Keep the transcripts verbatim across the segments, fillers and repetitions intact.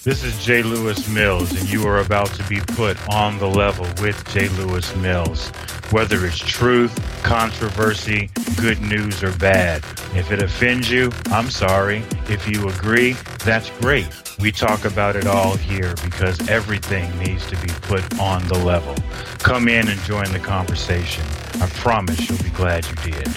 This is J. Lewis Mills, and you are about to be put on the level with J. Lewis Mills. Whether it's truth, controversy, good news, or bad. If it offends you, I'm sorry. If you agree, that's great. We talk about it all here because everything needs to be put on the level. Come in and join the conversation. I promise you'll be glad you did.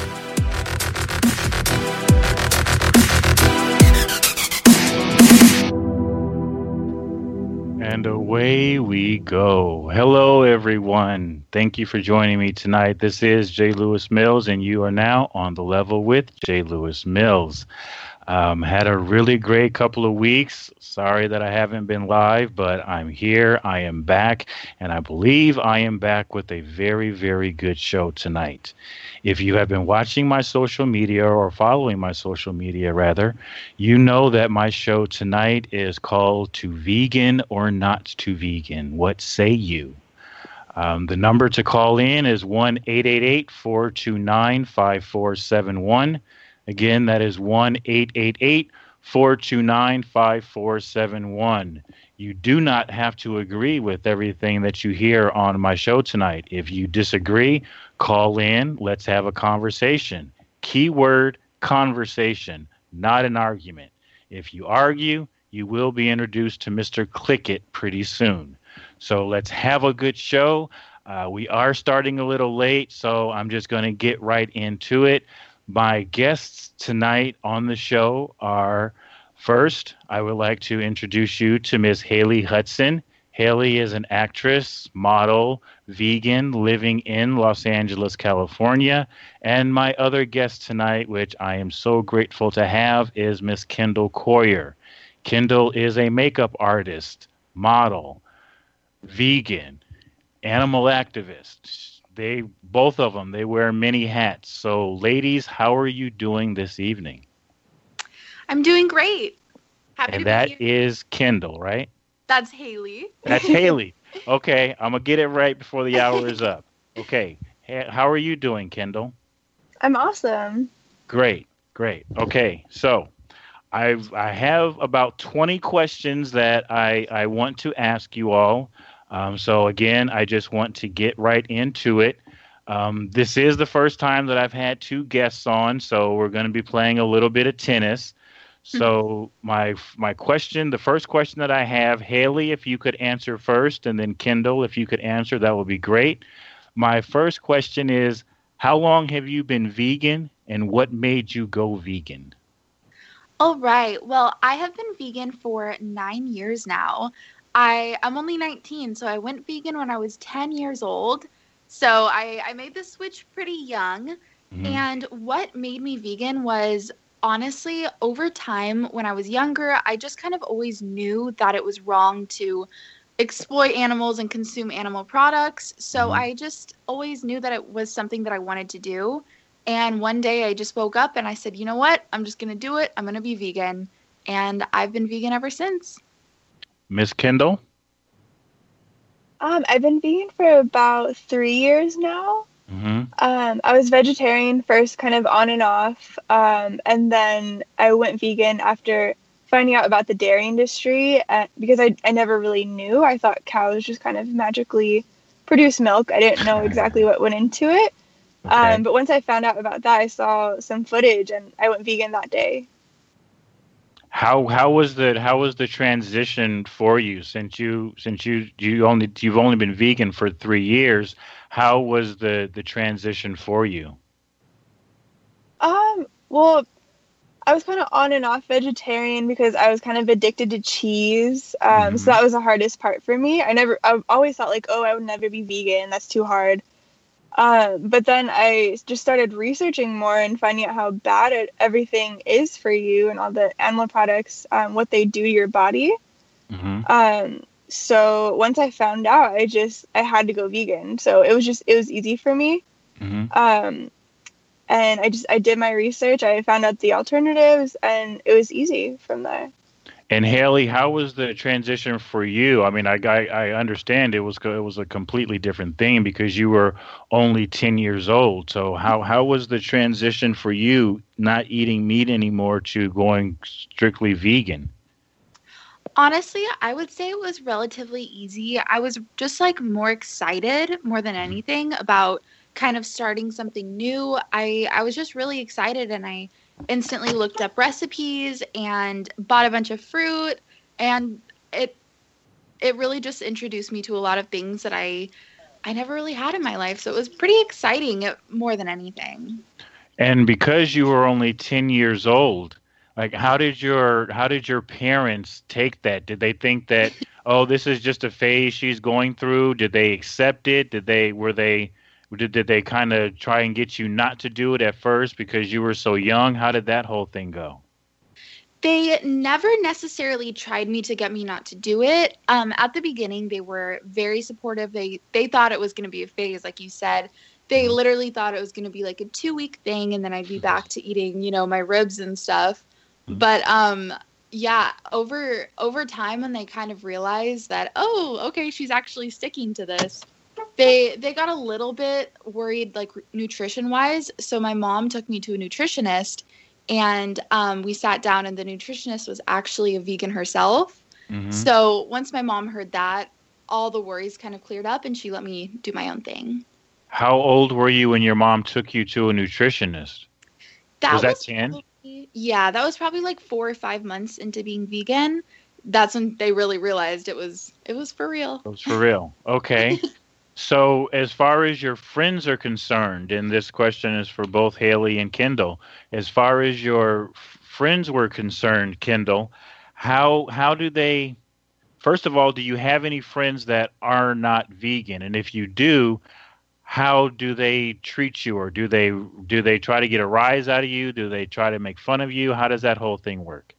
And away we go. Hello, everyone. Thank you for joining me tonight. This is J. Lewis Mills, and you are now on the level with J. Lewis Mills. Um, had a really great couple of weeks. Sorry that I haven't been live, but I'm here. I am back, and I believe I am back with a very, very good show tonight. If you have been watching my social media or following my social media, rather, you know that my show tonight is called To Vegan or Not to Vegan. What say you? Um, the number to call in is one eight eight eight, four two nine, five four seven one. Again, that is one eight eight eight, four two nine, five four seven one. You do not have to agree with everything that you hear on my show tonight. If you disagree, call in. Let's have a conversation. Keyword, conversation, not an argument. If you argue, you will be introduced to Mister Click It pretty soon. So let's have a good show. Uh, we are starting a little late, so I'm just going to get right into it. My guests tonight on the show are, first, I would like to introduce you to Miss Haley Hudson. Haley is an actress, model, vegan, living in Los Angeles, California. And my other guest tonight, which I am so grateful to have, is Miss Kendall Coyer. Kendall is a makeup artist, model, vegan, animal activist. They, both of them, they wear many hats. So, ladies, how are you doing this evening? I'm doing great. Happy and to that be here. is Kendall, right? That's Haley. That's Haley. Okay, I'm going to get it right before the hour is up. Okay, how are you doing, Kendall? I'm awesome. Great, great. Okay, so I've, I have about twenty questions that I, I want to ask you all. Um, so again, I just want to get right into it. Um, this is the first time that I've had two guests on, so we're going to be playing a little bit of tennis. So my my question, the first question that I have, Haley, if you could answer first, and then Kendall, if you could answer, that would be great. My first question is, how long have you been vegan, and what made you go vegan? All right. Well, I have been vegan for nine years now. I, I'm only nineteen, so I went vegan when I was ten years old. So I, I made the switch pretty young. Mm-hmm. And what made me vegan was, honestly, over time, when I was younger, I just kind of always knew that it was wrong to exploit animals and consume animal products. So mm-hmm. I just always knew that it was something that I wanted to do. And one day I just woke up and I said, you know what? I'm just going to do it. I'm going to be vegan. And I've been vegan ever since. Miss Kendall? Um, I've been vegan for about three years now. Mm-hmm. Um, I was vegetarian first, kind of on and off, um, and then I went vegan after finding out about the dairy industry uh, because I, I never really knew. I thought cows just kind of magically produce milk. I didn't know exactly what went into it. Okay. Um, but once I found out about that, I saw some footage and I went vegan that day. How how was the how was the transition for you since you since you you only you've only been vegan for three years? How was the, the transition for you? Um. Well, I was kind of on and off vegetarian because I was kind of addicted to cheese. Um. Mm-hmm. So that was the hardest part for me. I never. I always thought like, oh, I would never be vegan. That's too hard. Um, but then I just started researching more and finding out how bad it, everything is for you and all the animal products, um, what they do to your body. Mm-hmm. Um, so once I found out, I just, I had to go vegan. So it was just, it was easy for me. Mm-hmm. Um, and I just, I did my research. I found out the alternatives and it was easy from there. And Haley, how was the transition for you? I mean, I, I I understand it was it was a completely different thing because you were only ten years old. So how how was the transition for you, not eating meat anymore to going strictly vegan? Honestly, I would say it was relatively easy. I was just like more excited more than anything about kind of starting something new. I I was just really excited and I instantly looked up recipes and bought a bunch of fruit and it it really just introduced me to a lot of things that I I never really had in my life. So it was pretty exciting it, more than anything. And because you were only ten years old, like how did your how did your parents take that? Did they think that, oh, this is just a phase she's going through? Did they accept it? Did they were they did, did they kind of try and get you not to do it at first because you were so young? How did that whole thing go? They never necessarily tried me to get me not to do it. Um, at the beginning, they were very supportive. They they thought it was going to be a phase, like you said. They literally thought it was going to be like a two week thing, and then I'd be back to eating, you know, my ribs and stuff. But um, yeah, over over time, when they kind of realized that, oh, okay, she's actually sticking to this, they they got a little bit worried, like nutrition wise. So my mom took me to a nutritionist. And um, we sat down and the nutritionist was actually a vegan herself. Mm-hmm. So once my mom heard that, all the worries kind of cleared up and she let me do my own thing. How old were you when your mom took you to a nutritionist? That was that was ten? Probably, yeah, that was probably like four or five months into being vegan. That's when they really realized it was it was for real. It was for real. Okay. So as far as your friends are concerned, and this question is for both Haley and Kendall, as far as your f- friends were concerned, Kendall, how how do they, first of all, do you have any friends that are not vegan? And if you do, how do they treat you? Or do they do they try to get a rise out of you? Do they try to make fun of you? How does that whole thing work?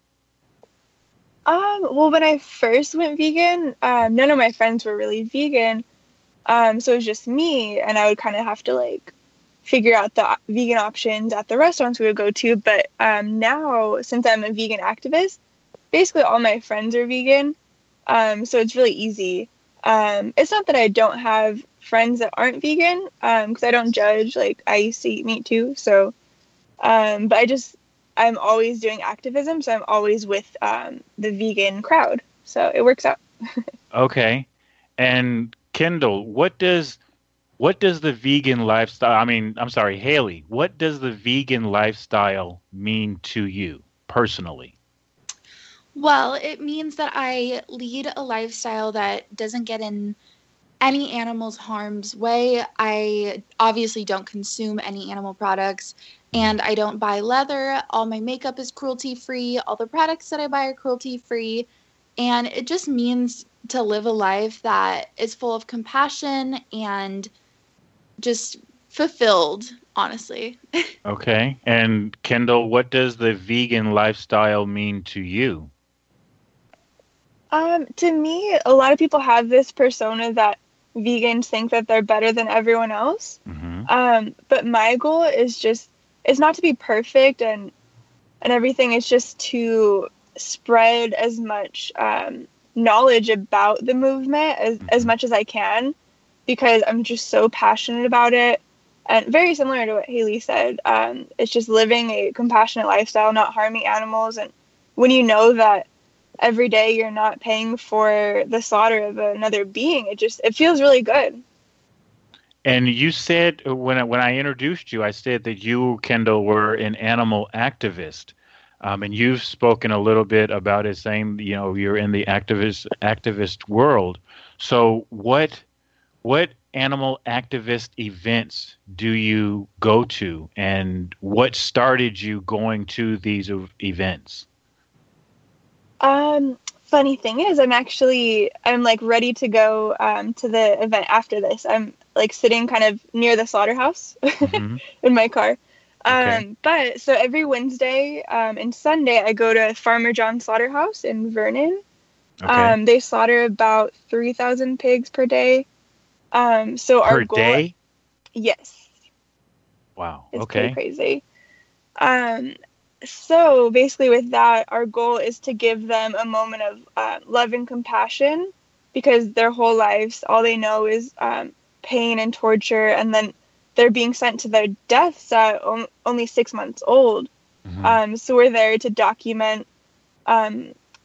Um, well, when I first went vegan, um, none of my friends were really vegan. Um, so it was just me, and I would kind of have to like figure out the vegan options at the restaurants we would go to. But um, now, since I'm a vegan activist, basically all my friends are vegan. Um, so it's really easy. Um, it's not that I don't have friends that aren't vegan, because I don't judge. Like, I used to eat meat too. So, um, but I just, I'm always doing activism. So I'm always with um, the vegan crowd. So it works out. Okay. And Kendall, what does what does the vegan lifestyle, I mean, I'm sorry, Haley, what does the vegan lifestyle mean to you personally? Well, it means that I lead a lifestyle that doesn't get in any animal's harm's way. I obviously don't consume any animal products, and I don't buy leather. All my makeup is cruelty-free. All the products that I buy are cruelty-free. And it just means to live a life that is full of compassion and just fulfilled, honestly. Okay. And Kendall, what does the vegan lifestyle mean to you? Um, to me, a lot of people have this persona that vegans think that they're better than everyone else. Mm-hmm. Um, but my goal is just, it's not to be perfect and and everything. It's just to spread as much um, knowledge about the movement as, mm-hmm. as much as I can, because I'm just so passionate about it. And very similar to what Haley said, um, it's just living a compassionate lifestyle, not harming animals. And when you know that every day you're not paying for the slaughter of another being, it just, it feels really good. And you said, when I, when I introduced you, I said that you, Kendall, were an animal activist. Um, and you've spoken a little bit about it, saying, you know, you're in the activist activist world. So what what animal activist events do you go to, and what started you going to these events? Um, funny thing is, I'm actually I'm like ready to go um, to the event after this. I'm like sitting kind of near the slaughterhouse mm-hmm. in my car. Okay. Um, but so every Wednesday um, and Sunday, I go to Farmer John Slaughterhouse in Vernon. Okay. Um, they slaughter about three thousand pigs per day. Um, so per our goal, day? Yes. Wow. It's okay. pretty crazy. Um, so basically with that, our goal is to give them a moment of uh, love and compassion, because their whole lives, all they know is um, pain and torture, and then they're being sent to their deaths at o- only six months old. Mm-hmm. Um, so we're there to document um,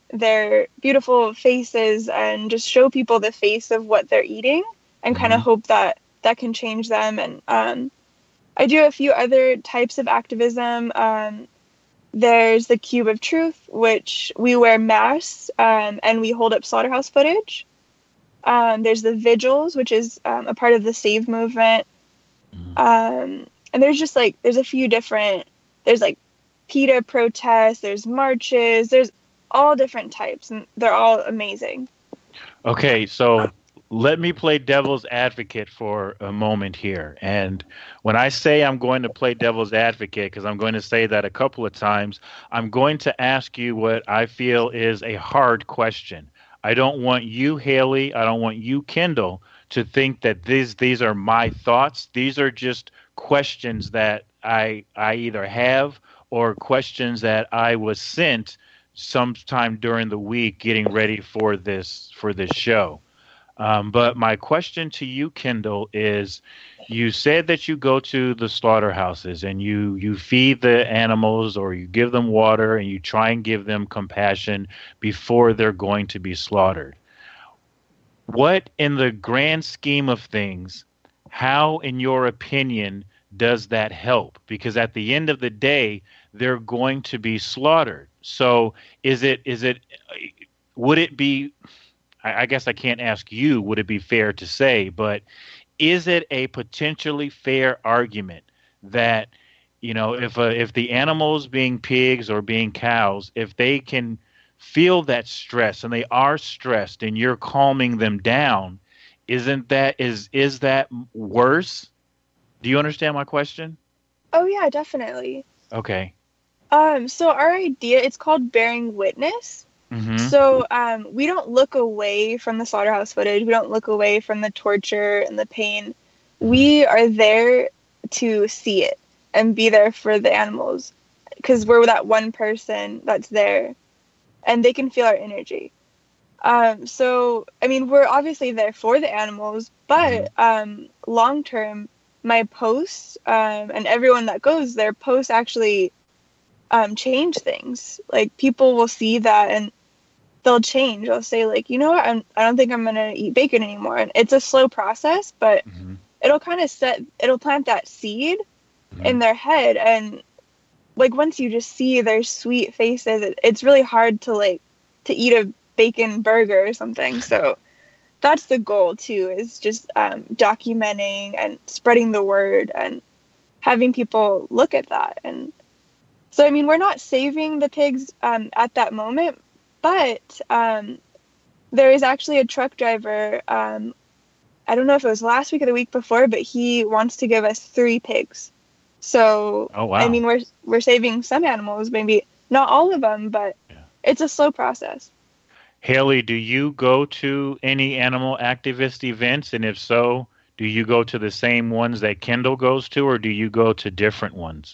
their beautiful faces and just show people the face of what they're eating and kind of Mhm. hope that that can change them. And um, I do a few other types of activism. Um, there's the Cube of Truth, which we wear masks um, and we hold up slaughterhouse footage. Um, there's the Vigils, which is um, a part of the Save movement. Mhm. Um, and there's just like, there's a few different, there's like PETA protests, there's marches, there's all different types, and they're all amazing. Okay, so let me play devil's advocate for a moment here. And when I say I'm going to play devil's advocate, because I'm going to say that a couple of times, I'm going to ask you what I feel is a hard question. I don't want you, Haley, I don't want you, Kendall, to think that these these are my thoughts. These are just questions that I I either have or questions that I was sent sometime during the week getting ready for this for this show. Um, but my question to you, Kendall, is you said that you go to the slaughterhouses and you you feed the animals or you give them water and you try and give them compassion before they're going to be slaughtered. What, in the grand scheme of things, how, in your opinion, does that help? Because at the end of the day, they're going to be slaughtered. So is it is it would it be I I guess I can't ask you, would it be fair to say, but is it a potentially fair argument that, you know, if uh, if the animals being pigs or being cows, if they can feel that stress and they are stressed and you're calming them down, isn't that is is that worse? Do you understand my question? Oh yeah, definitely. Okay. Um, so our idea, it's called bearing witness. Mm-hmm. So um, we don't look away from the slaughterhouse footage. We don't look away from the torture and the pain. We are there to see it and be there for the animals because we're that one person that's there and they can feel our energy. Um, so, I mean, we're obviously there for the animals, but um, long term, my posts um, and everyone that goes there, posts actually um, change things. Like people will see that and they'll change. They'll say like, you know what, I'm, I don't think I'm gonna eat bacon anymore. And it's a slow process, but Mm-hmm. it'll kind of set, it'll plant that seed Mm-hmm. in their head. And like once you just see their sweet faces, it, it's really hard to like to eat a bacon burger or something. So that's the goal too, is just um, documenting and spreading the word and having people look at that. And so, I mean, we're not saving the pigs um, at that moment, but um, there is actually a truck driver. Um, I don't know if it was last week or the week before, but he wants to give us three pigs. So, Oh, wow. I mean, we're we're saving some animals, maybe not all of them, but Yeah. it's a slow process. Haley, do you go to any animal activist events? And if so, do you go to the same ones that Kendall goes to, or do you go to different ones?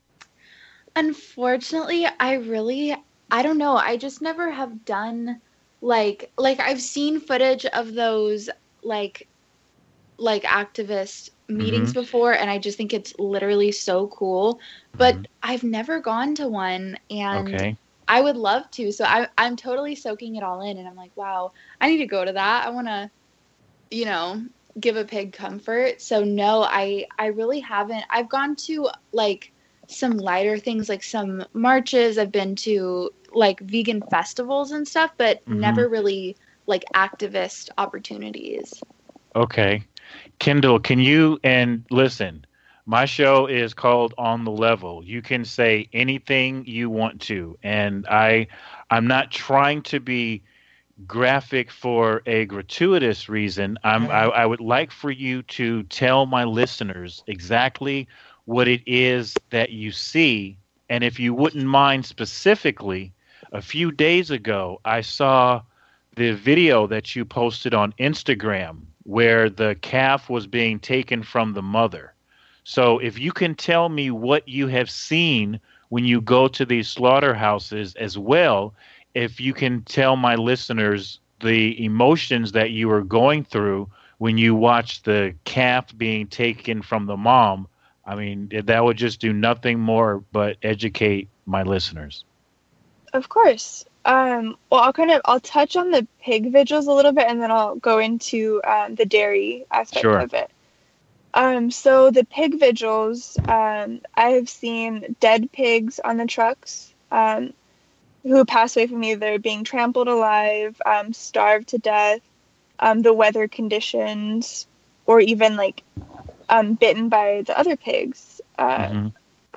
Unfortunately, I really I don't know. I just never have done like like I've seen footage of those like like activist meetings Mm-hmm. before and I just think it's literally so cool. But Mm-hmm. I've never gone to one and Okay. I would love to. So I I'm totally soaking it all in and I'm like, wow, I need to go to that. I want to, you know, give a pig comfort. So no, I I really haven't. I've gone to like some lighter things like some marches. I've been to like vegan festivals and stuff, but Mm-hmm. never really like activist opportunities. Okay. Kendall, can you and listen? My show is called On the Level. You can say anything you want to, and I, I'm not trying to be graphic for a gratuitous reason. I'm, I, I would like for you to tell my listeners exactly what it is that you see, and if you wouldn't mind specifically, a few days ago I saw the video that you posted on Instagram where the calf was being taken from the mother. So if you can tell me what you have seen when you go to these slaughterhouses as well, if you can tell my listeners the emotions that you were going through when you watched the calf being taken from the mom, I mean, that would just do nothing more but educate my listeners. Of course. Um, well, I'll kind of I'll touch on the pig vigils a little bit, and then I'll go into um, the dairy aspect Sure. of it. Um, so the pig vigils, um, I have seen dead pigs on the trucks, um, who pass away from either being trampled alive, um, starved to death, um, the weather conditions, or even like um, bitten by the other pigs, uh, Mm-hmm.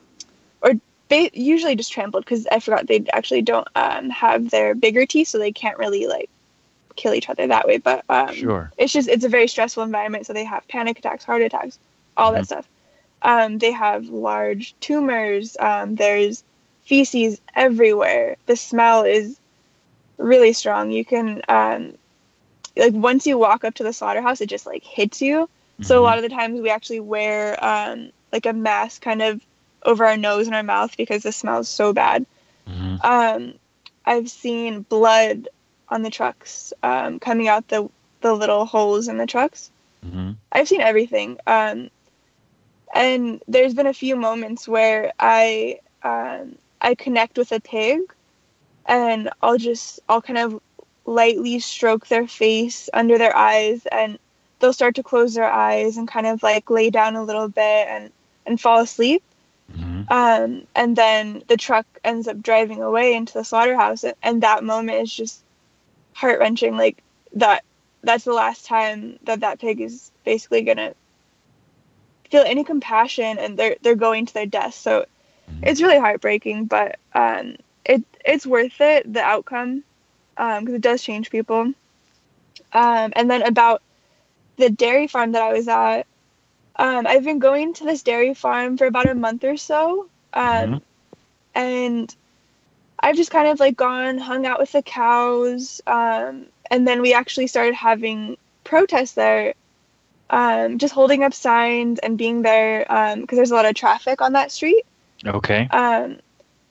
or ba- usually just trampled, because I forgot they actually don't um, have their bigger teeth, so they can't really like kill each other that way. But um, Sure. it's just it's a very stressful environment, so they have panic attacks, heart attacks, all Mhm. that stuff. Um, they have large tumors. Um, there's feces everywhere. The smell is really strong. You can um, like once you walk up to the slaughterhouse, it just like hits you. So a Mhm. lot of the times we actually wear um, like a mask kind of over our nose and our mouth because the smell is so bad. Mhm. Um, I've seen blood on the trucks um, coming out the the little holes in the trucks. Mhm. I've seen everything. Um, and there's been a few moments where I um, I connect with a pig, and I'll just I'll kind of lightly stroke their face under their eyes, and they'll start to close their eyes and kind of like lay down a little bit and and fall asleep. Mhm. Um, and then the truck ends up driving away into the slaughterhouse, and, and that moment is just heart wrenching. Like that that's the last time that that pig is basically gonna feel any compassion, and they're they're going to their death. So Mhm. it's really heartbreaking, but um, it it's worth it, the outcome, because um, it does change people. Um, and then about the dairy farm that I was at, um, I've been going to this dairy farm for about a month or so, Mhm. um, and I've just kind of like gone, hung out with the cows, um, and then we actually started having protests there, um, just holding up signs and being there because um, there's a lot of traffic on that street. Okay. Um,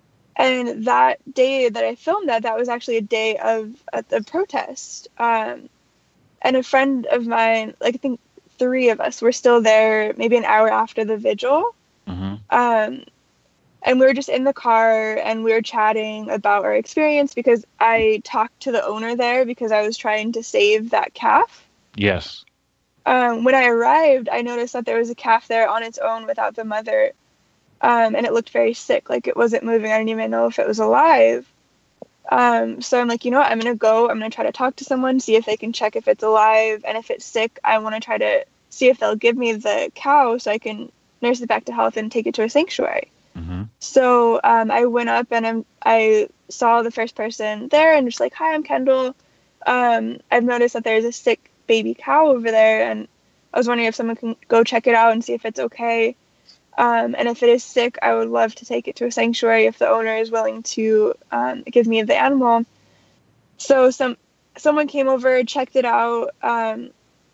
and that day that I filmed that, that was actually a day of a, a protest. Um, and a friend of mine, like I think three of us, were still there maybe an hour after the vigil. Mhm. Um, and we were just in the car and we were chatting about our experience because I talked to the owner there because I was trying to save that calf. Yes. Um, when I arrived, I noticed that there was a calf there on its own without the mother, um, and it looked very sick, like it wasn't moving. I didn't even know if it was alive. Um, so I'm like, you know what? I'm gonna go. I'm gonna try to talk to someone, see if they can check if it's alive, and if it's sick, I want to try to see if they'll give me the cow so I can nurse it back to health and take it to a sanctuary. Mhm. So um, I went up and I'm, I saw the first person there and just like, hi, I'm Kendall. Um, I've noticed that there's a sick baby cow over there, and I was wondering if someone can go check it out and see if it's okay. Um, and if it is sick, I would love to take it to a sanctuary if the owner is willing to um, give me the animal. So some someone came over, checked it out, um,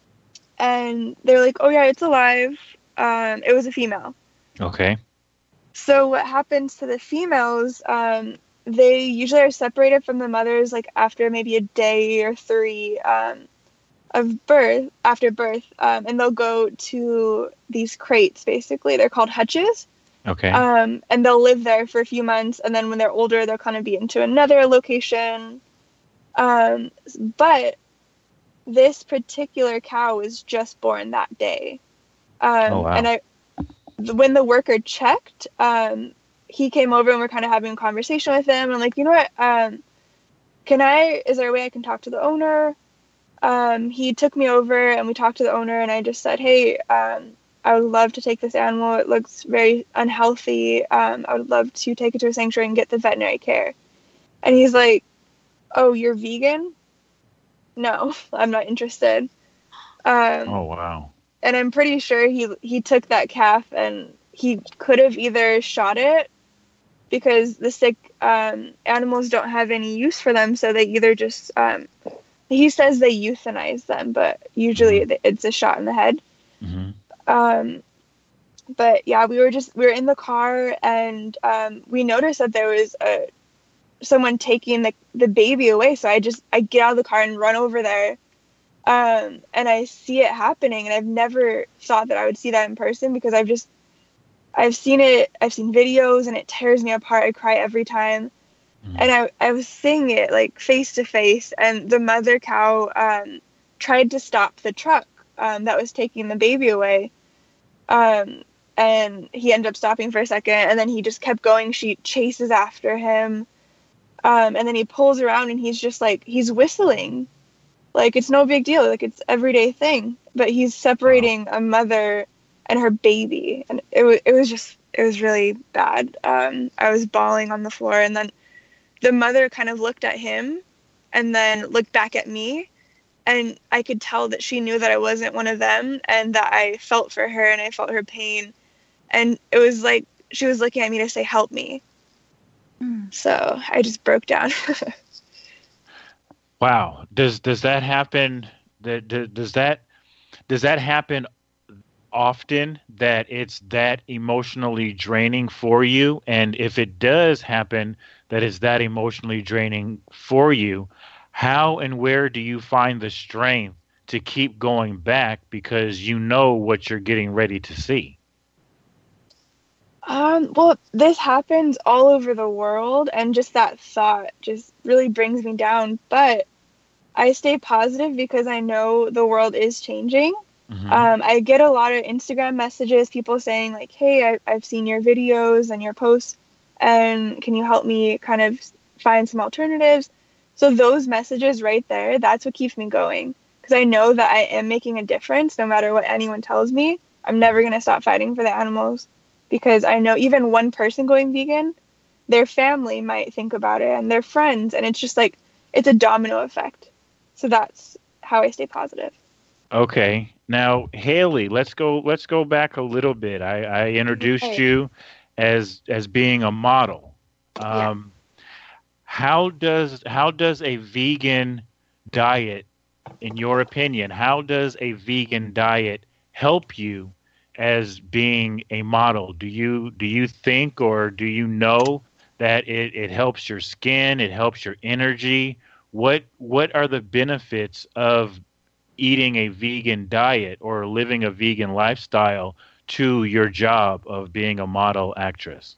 and they're like, oh yeah, it's alive. Um, it was a female. Okay. So what happens to the females, um, they usually are separated from the mothers like after maybe a day or three um, of birth, after birth, um, and they'll go to these crates, basically. They're called hutches. Okay. Um, and they'll live there for a few months, and then when they're older, they'll kind of be into another location. Um, but this particular cow was just born that day. Oh Um, and wow. I when the worker checked, um, he came over and we're kind of having a conversation with him. I'm like, you know what? Um, can I? Is there a way I can talk to the owner? Um, he took me over and we talked to the owner, and I just said, hey, um, I would love to take this animal. It looks very unhealthy. Um, I would love to take it to a sanctuary and get the veterinary care. And he's like, oh, you're vegan? No, I'm not interested. Um, Oh wow. and I'm pretty sure he he took that calf and he could have either shot it because the sick um, animals don't have any use for them, so they either just um, he says they euthanize them, but usually Mhm. it's a shot in the head. Mhm. Um, but yeah, we were just we were in the car and um, we noticed that there was a someone taking the the baby away. So I just I get out of the car and run over there. Um, and I see it happening, and I've never thought that I would see that in person because I've just I've seen it, I've seen videos, and it tears me apart. I cry every time. Mm. And I, I was seeing it like face to face, and the mother cow um, tried to stop the truck um, that was taking the baby away. Um, and he ended up stopping for a second, and then he just kept going. She chases after him. Um, and then he pulls around, and he's just like, he's whistling. Like, it's no big deal. Like, it's everyday thing. But he's separating wow. a mother and her baby. And it, w- it was just, it was really bad. Um, I was bawling on the floor. And then the mother kind of looked at him and then looked back at me. And I could tell that she knew that I wasn't one of them, and that I felt for her and I felt her pain. And it was like she was looking at me to say, help me. Mm. So I just broke down. Wow. Does does that happen? That does that does that happen often, that it's that emotionally draining for you? And if it does happen, that is that emotionally draining for you, how and where do you find the strength to keep going back, because you know what you're getting ready to see? Um, well, this happens all over the world, and just that thought just really brings me down. But I stay positive because I know the world is changing. Mm-hmm. Um, I get a lot of Instagram messages, people saying like, hey, I, I've seen your videos and your posts, and can you help me kind of find some alternatives? So those messages right there, that's what keeps me going, because I know that I am making a difference no matter what anyone tells me. I'm never going to stop fighting for the animals, because I know even one person going vegan, their family might think about it and their friends, and it's just like, it's a domino effect. So that's how I stay positive. Okay. Now, Haley, let's go let's go back a little bit. I, I introduced okay. you as as being a model. Um, yeah. How does how does a vegan diet, in your opinion, how does a vegan diet help you as being a model? Do you do you think, or do you know that it, it helps your skin, it helps your energy? What what are the benefits of eating a vegan diet or living a vegan lifestyle to your job of being a model actress?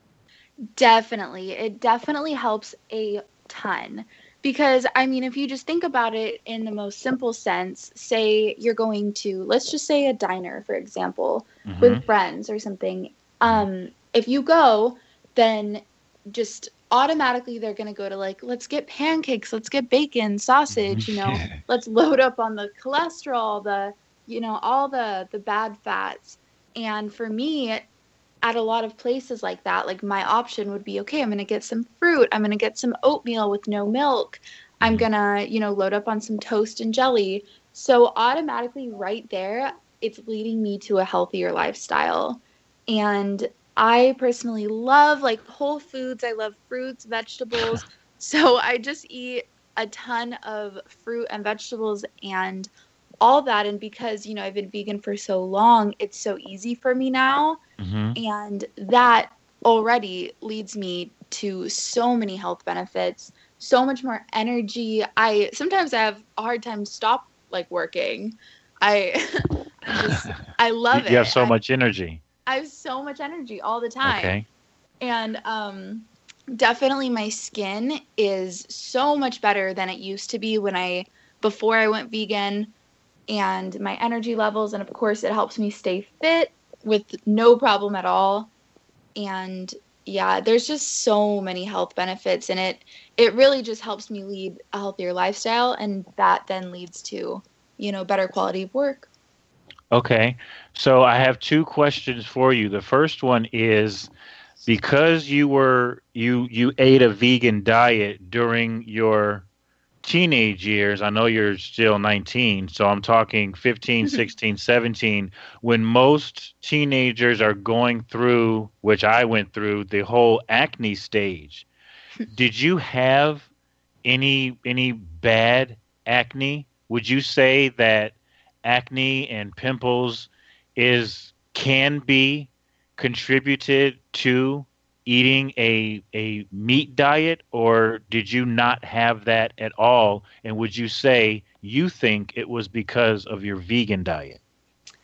Definitely. It definitely helps a ton. Because, I mean, if you just think about it in the most simple sense, say you're going to, let's just say a diner, for example, mm-hmm. with friends or something. Um, if you go, then just automatically they're going to go to like, let's get pancakes, let's get bacon, sausage, you know, let's load up on the cholesterol, the, you know, all the, the bad fats. And for me, at a lot of places like that, like my option would be, okay, I'm going to get some fruit. I'm going to get some oatmeal with no milk. I'm going to, you know, load up on some toast and jelly. So automatically right there, it's leading me to a healthier lifestyle. And I personally love like whole foods. I love fruits, vegetables. So I just eat a ton of fruit and vegetables and all that. And because, you know, I've been vegan for so long, it's so easy for me now. Mm-hmm. And that already leads me to so many health benefits, so much more energy. I sometimes I have a hard time stop like working. I I just I love it. You have so I, much energy. I have so much energy all the time. Okay. And um definitely my skin is so much better than it used to be when I before I went vegan, and my energy levels, and of course it helps me stay fit with no problem at all. And yeah, there's just so many health benefits, and it it really just helps me lead a healthier lifestyle, and that then leads to, you know, better quality of work. Okay. So I have two questions for you. The first one is, because you were you you ate a vegan diet during your teenage years, I know you're still nineteen, so I'm talking fifteen, sixteen, seventeen, when most teenagers are going through, which I went through, the whole acne stage. Did you have any any bad acne? Would you say that acne and pimples is can be contributed to eating a a meat diet, or did you not have that at all? And would you say you think it was because of your vegan diet?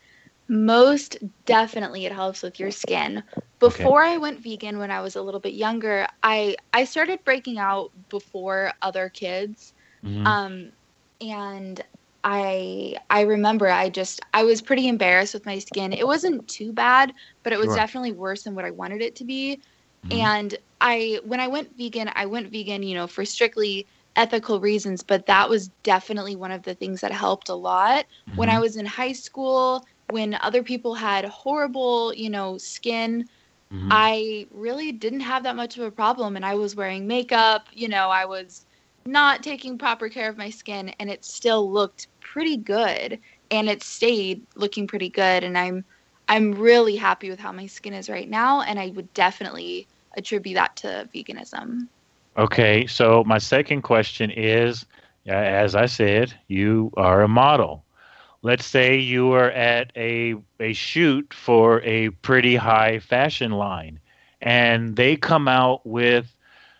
Most definitely it helps with your skin. Before okay. I went vegan when I was a little bit younger, I I started breaking out before other kids. Mm-hmm. Um and I I remember I just I was pretty embarrassed with my skin. It wasn't too bad, but it was sure. definitely worse than what I wanted it to be. Mm-hmm. And I when I went vegan, I went vegan, you know, for strictly ethical reasons, but that was definitely one of the things that helped a lot. Mm-hmm. When I was in high school, when other people had horrible, you know, skin, mm-hmm. I really didn't have that much of a problem, and I was wearing makeup, you know, I was not taking proper care of my skin, and it still looked pretty good, and it stayed looking pretty good, and I'm I'm really happy with how my skin is right now, and I would definitely attribute that to veganism. Okay, so my second question is, as I said, you are a model. Let's say you are at a a shoot for a pretty high fashion line, and they come out with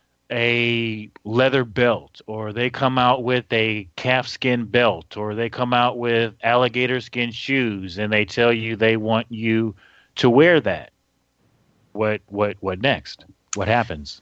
a leather belt, or they come out with a calfskin belt, or they come out with alligator skin shoes, and they tell you they want you to wear that. What what what next? What happens?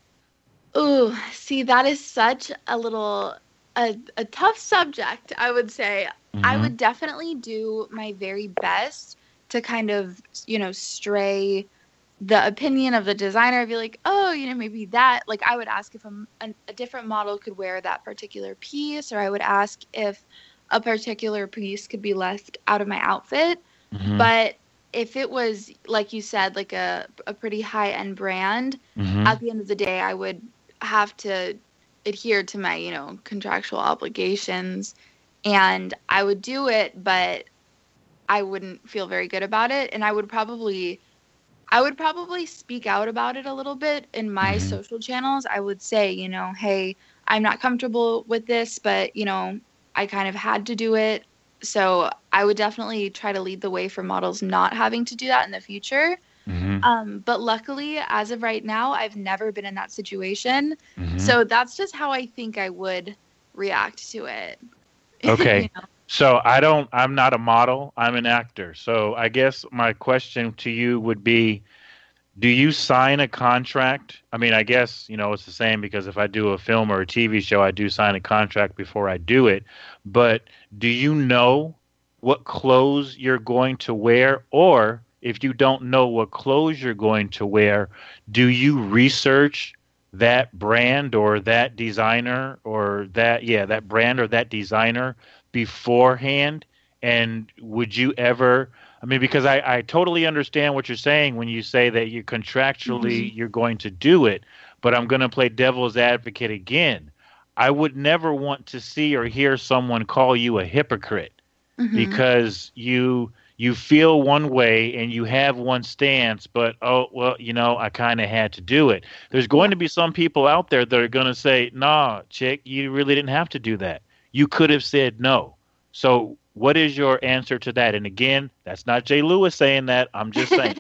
Ooh, see, that is such a little a, a tough subject, I would say. Mm-hmm. I would definitely do my very best to kind of, you know, stray the opinion of the designer. I'd be like, oh, you know, maybe that, like, I would ask if a, a, a different model could wear that particular piece, or I would ask if a particular piece could be left out of my outfit. Mm-hmm. But if it was, like you said, like a, a pretty high-end brand, mm-hmm. at the end of the day, I would have to adhere to my, you know, contractual obligations, and I would do it, but I wouldn't feel very good about it, and I would probably I would probably speak out about it a little bit in my mm-hmm. social channels. I would say, you know, hey, I'm not comfortable with this, but, you know, I kind of had to do it. So I would definitely try to lead the way for models not having to do that in the future. Mm-hmm. Um, but luckily, as of right now, I've never been in that situation. Mm-hmm. So that's just how I think I would react to it. Okay. You know? So I don't, I'm not a model, I'm an actor. So I guess my question to you would be, do you sign a contract? I mean, I guess, you know, it's the same because if I do a film or a T V show, I do sign a contract before I do it. But do you know what clothes you're going to wear? Or if you don't know what clothes you're going to wear, do you research that brand or that designer or that, yeah, that brand or that designer beforehand? And would you ever, I mean, because I, I totally understand what you're saying when you say that you contractually mm-hmm. you're going to do it, but I'm going to play devil's advocate again. I would never want to see or hear someone call you a hypocrite mm-hmm. because you you feel one way and you have one stance, but, oh, well, you know, I kind of had to do it. There's going to be some people out there that are going to say, nah, chick, you really didn't have to do that. You could have said no. So what is your answer to that? And again, that's not Jay Lewis saying that. I'm just saying.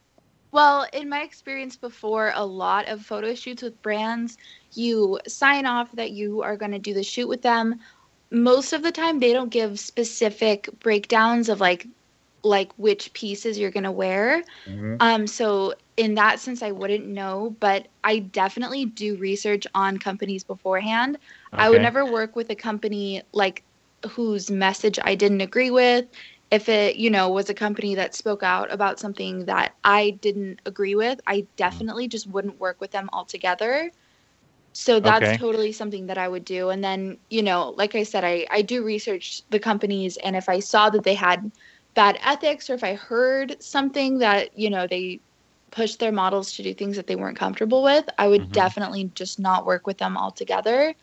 Well, in my experience before, a lot of photo shoots with brands, you sign off that you are going to do the shoot with them. Most of the time, they don't give specific breakdowns of like, like which pieces you're going to wear. Mm-hmm. Um, so in that sense, I wouldn't know, but I definitely do research on companies beforehand. Okay. I would never work with a company like whose message I didn't agree with. If it, you know, was a company that spoke out about something that I didn't agree with, I definitely just wouldn't work with them altogether. So that's okay. Totally something that I would do. And then, you know, like I said, I, I do research the companies, and if I saw that they had bad ethics, or if I heard something that, you know, they pushed their models to do things that they weren't comfortable with, I would mm-hmm. definitely just not work with them altogether.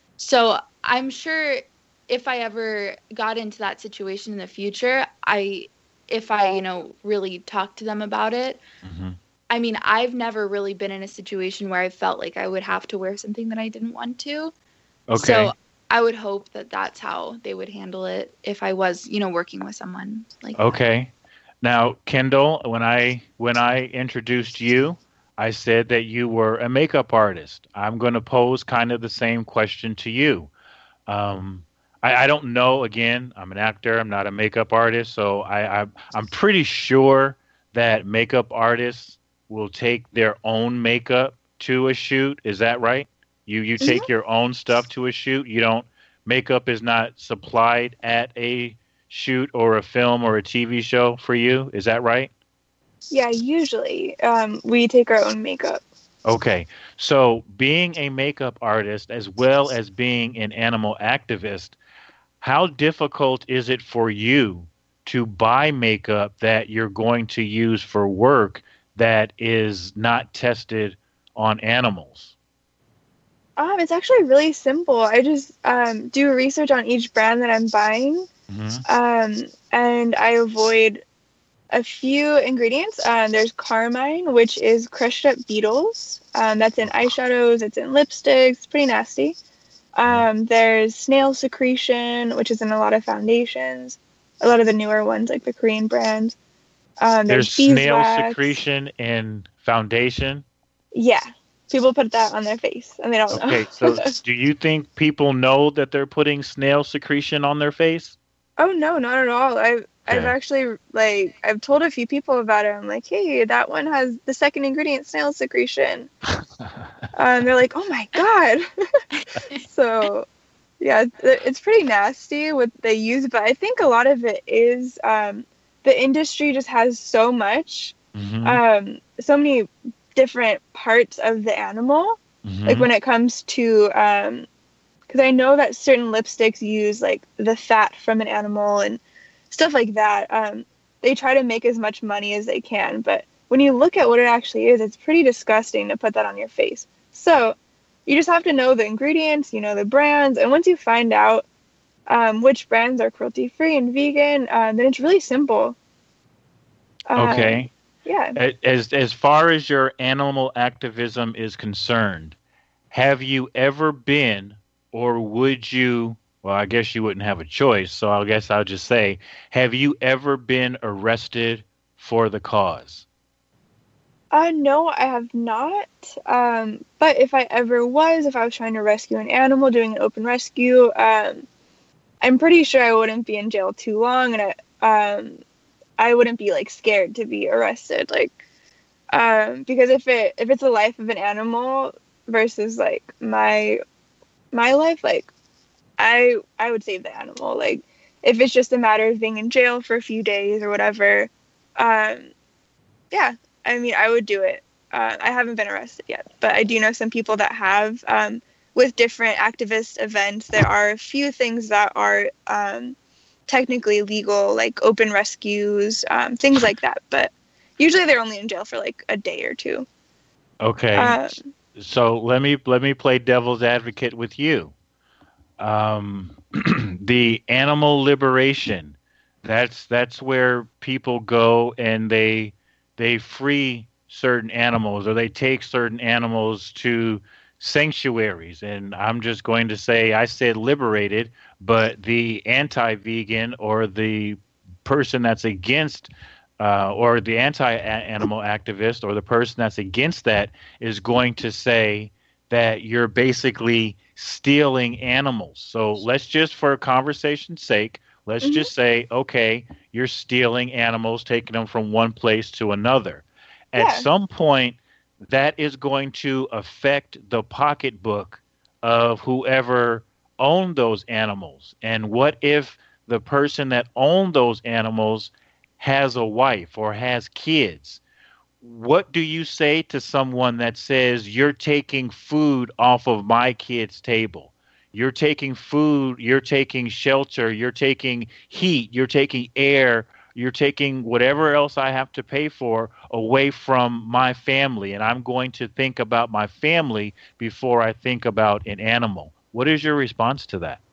So I'm sure if I ever got into that situation in the future, I, if I, you know, really talked to them about it, mm-hmm. I mean, I've never really been in a situation where I felt like I would have to wear something that I didn't want to. Okay. So I would hope that that's how they would handle it if I was, you know, working with someone like that. Okay. Now, Kendall, when I when I introduced you, I said that you were a makeup artist. I'm going to pose kind of the same question to you. Um, I, I don't know. Again, I'm an actor. I'm not a makeup artist, so I, I I'm pretty sure that makeup artists will take their own makeup to a shoot. Is that right? You you take Hmm. your own stuff to a shoot. You don't makeup is not supplied at a shoot or a film or a T V show for you. Is that right? Yeah, usually um, we take our own makeup. Okay. So being a makeup artist as well as being an animal activist, how difficult is it for you to buy makeup that you're going to use for work that is not tested on animals? Um, it's actually really simple. I just um, do research on each brand that I'm buying, Hmm. um, and I avoid a few ingredients. Um, there's carmine, which is crushed up beetles. Um, that's in eyeshadows, it's in lipsticks, it's pretty nasty. Um, there's snail secretion, which is in a lot of foundations, a lot of the newer ones, like the Korean brands. Um, there's There's snail beeswax. secretion in foundation. Yeah, people put that on their face and they don't know. Okay, so do you think people know that they're putting snail secretion on their face? Oh no, not at all. I've I've Okay. actually like I've told a few people about it. I'm like, hey, that one has the second ingredient, snail secretion. Uh, and they're like, oh my god. So yeah, th- it's pretty nasty what they use, but I think a lot of it is um, the industry just has so much, Hmm. um, so many different parts of the animal. Like Hmm. when it comes to um, because I know that certain lipsticks use like the fat from an animal and stuff like that. Um, they try to make as much money as they can, but when you look at what it actually is, it's pretty disgusting to put that on your face. So you just have to know the ingredients, you know, the brands, and once you find out um, which brands are cruelty free and vegan, uh, then it's really simple. Um, Okay. yeah. A- As as far as your animal activism is concerned, have you ever been, or would you? Well, I guess you wouldn't have a choice, so I guess I'll just say, have you ever been arrested for the cause? Uh, no, I have not. Um, but if I ever was, if I was trying to rescue an animal, doing an open rescue, um, I'm pretty sure I wouldn't be in jail too long, and I, um, I wouldn't be like scared to be arrested, like, um, because if it if it's the life of an animal versus like my my life, like I I would save the animal. Like, if it's just a matter of being in jail for a few days or whatever, um, yeah, I mean, I would do it. Uh, I haven't been arrested yet, but I do know some people that have. Um, with different activist events, there are a few things that are um, technically legal, like open rescues, um, things like that. But usually they're only in jail for like a day or two. Okay, Um, s- so let me let me play devil's advocate with you. Um, the animal liberation. That's that's where people go and they they free certain animals or they take certain animals to sanctuaries. And I'm just going to say I said liberated, but the anti-vegan or the person that's against uh, or the anti-animal activist or the person that's against that is going to say that you're basically stealing animals. So let's just, for conversation's sake, let's mhm. just say, okay, you're stealing animals, taking them from one place to another. At Yeah. some point, that is going to affect the pocketbook of whoever owned those animals. And what if the person that owned those animals has a wife or has kids? What do you say to someone that says you're taking food off of my kid's table? You're taking food, you're taking shelter, you're taking heat, you're taking air, you're taking whatever else I have to pay for away from my family. And I'm going to think about my family before I think about an animal. What is your response to that?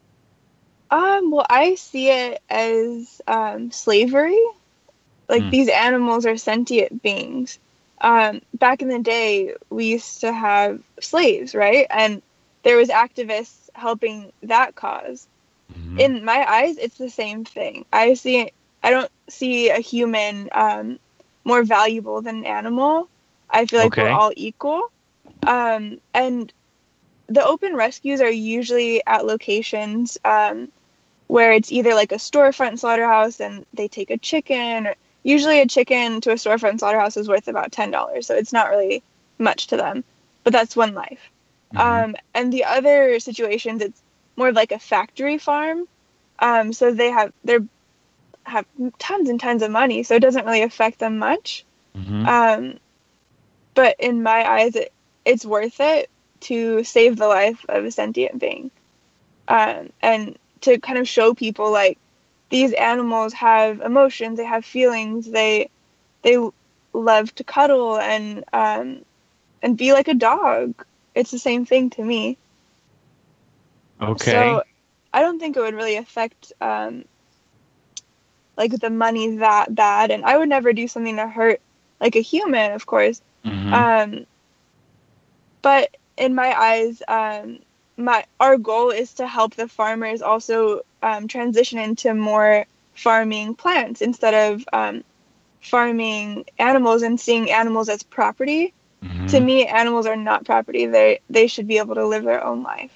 Um, well, I see it as um, slavery. Like, Hmm. these animals are sentient beings. Um, back in the day, we used to have slaves, right? And there was activists helping that cause. Hmm. In my eyes, it's the same thing. I see. I don't see a human um, more valuable than an animal. I feel like we're Okay. all equal. Um, and the open rescues are usually at locations um, where it's either like a storefront slaughterhouse and they take a chicken. Or usually a chicken to a storefront slaughterhouse is worth about ten dollars, so it's not really much to them. But that's one life. Mm-hmm. Um, and the other situations, it's more of like a factory farm. Um, so they have they're have tons and tons of money, so it doesn't really affect them much. Mm-hmm. Um, but in my eyes, it, it's worth it to save the life of a sentient being, um, and to kind of show people like these animals have emotions, they have feelings, they they love to cuddle and um, and be like a dog. It's the same thing to me. Okay. So I don't think it would really affect um, like the money that bad, and I would never do something to hurt like a human, of course. Mm-hmm. Um, but in my eyes, um, my our goal is to help the farmers also um, transition into more farming plants instead of um, farming animals and seeing animals as property. Mm-hmm. To me, animals are not property. They they should be able to live their own life.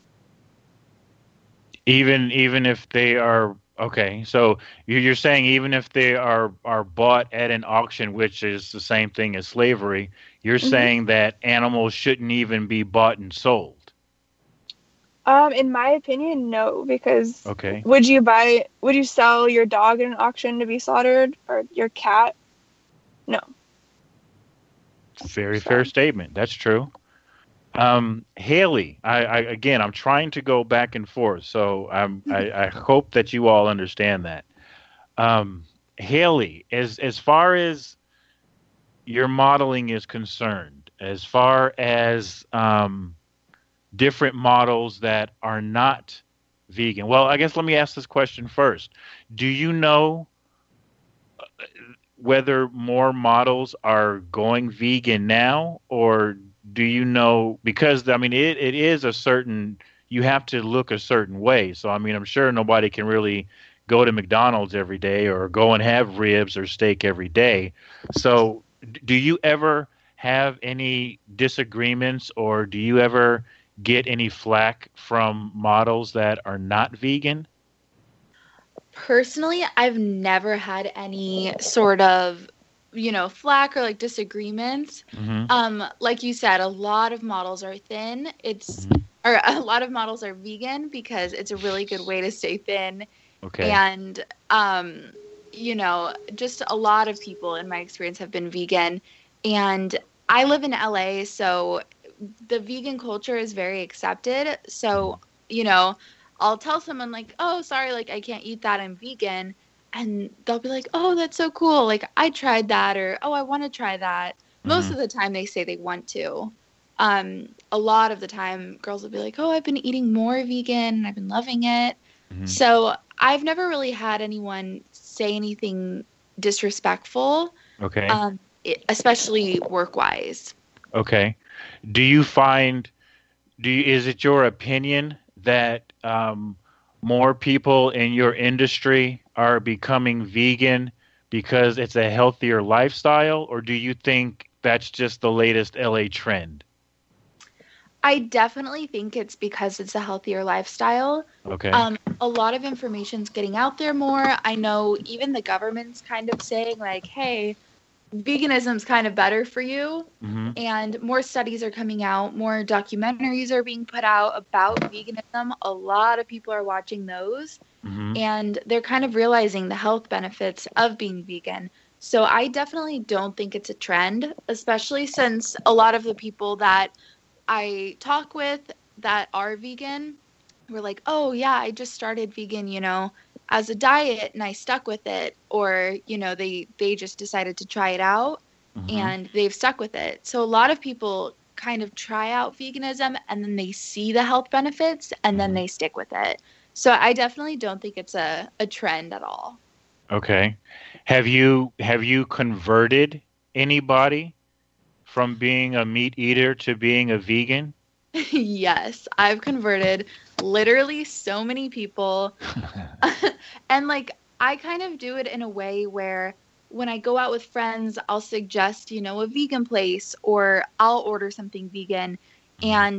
Even even if they are okay, so you're saying even if they are are bought at an auction, which is the same thing as slavery, you're mm-hmm. saying that animals shouldn't even be bought and sold. Um, in my opinion, no, because okay. would you buy, would you sell your dog at an auction to be slaughtered, or your cat? No. Very so. Fair statement. That's true. Um, Haley, I, I again, I'm trying to go back and forth, so I'm, I, I hope that you all understand that. Um, Haley, as as far as your modeling is concerned, as far as um. different models that are not vegan. Well, I guess let me ask this question first. Do you know whether more models are going vegan now, or do you know, because I mean, it, it is a certain, you have to look a certain way. So, I mean, I'm sure nobody can really go to McDonald's every day or go and have ribs or steak every day. So do you ever have any disagreements, or do you ever get any flack from models that are not vegan? Personally, I've never had any sort of, you know, flack or like disagreements. Mm-hmm. Um, like you said, a lot of models are thin. It's mm-hmm. or a lot of models are vegan because it's a really good way to stay thin. Okay. And um, you know, just a lot of people in my experience have been vegan, and I live in L A, so the vegan culture is very accepted. So, you know, I'll tell someone like, oh, sorry, like I can't eat that, I'm vegan. And they'll be like, oh, that's so cool. Like I tried that, or, oh, I want to try that. Mm-hmm. Most of the time they say they want to. Um, a lot of the time girls will be like, oh, I've been eating more vegan and I've been loving it. Mm-hmm. So I've never really had anyone say anything disrespectful. Okay. Um, especially work-wise. Okay. Do you find, do you, is it your opinion that um, more people in your industry are becoming vegan because it's a healthier lifestyle, or do you think that's just the latest L A trend? I definitely think it's because it's a healthier lifestyle. Okay. Um, a lot of information's getting out there more. I know even the government's kind of saying like, hey, veganism's kind of better for you. Mm-hmm. And more studies are coming out, more documentaries are being put out about veganism. A lot of people are watching those, mm-hmm. and they're kind of realizing the health benefits of being vegan. So I definitely don't think it's a trend, especially since a lot of the people that I talk with that are vegan were like, oh yeah, I just started vegan, you know, as a diet, and I stuck with it. Or, you know, they, they just decided to try it out, mm-hmm. and they've stuck with it. So a lot of people kind of try out veganism and then they see the health benefits and mm-hmm. then they stick with it. So I definitely don't think it's a, a trend at all. Okay. Have you, have you converted anybody from being a meat eater to being a vegan? Yes, I've converted literally so many people. And like, I kind of do it in a way where when I go out with friends, I'll suggest, you know, a vegan place, or I'll order something vegan. And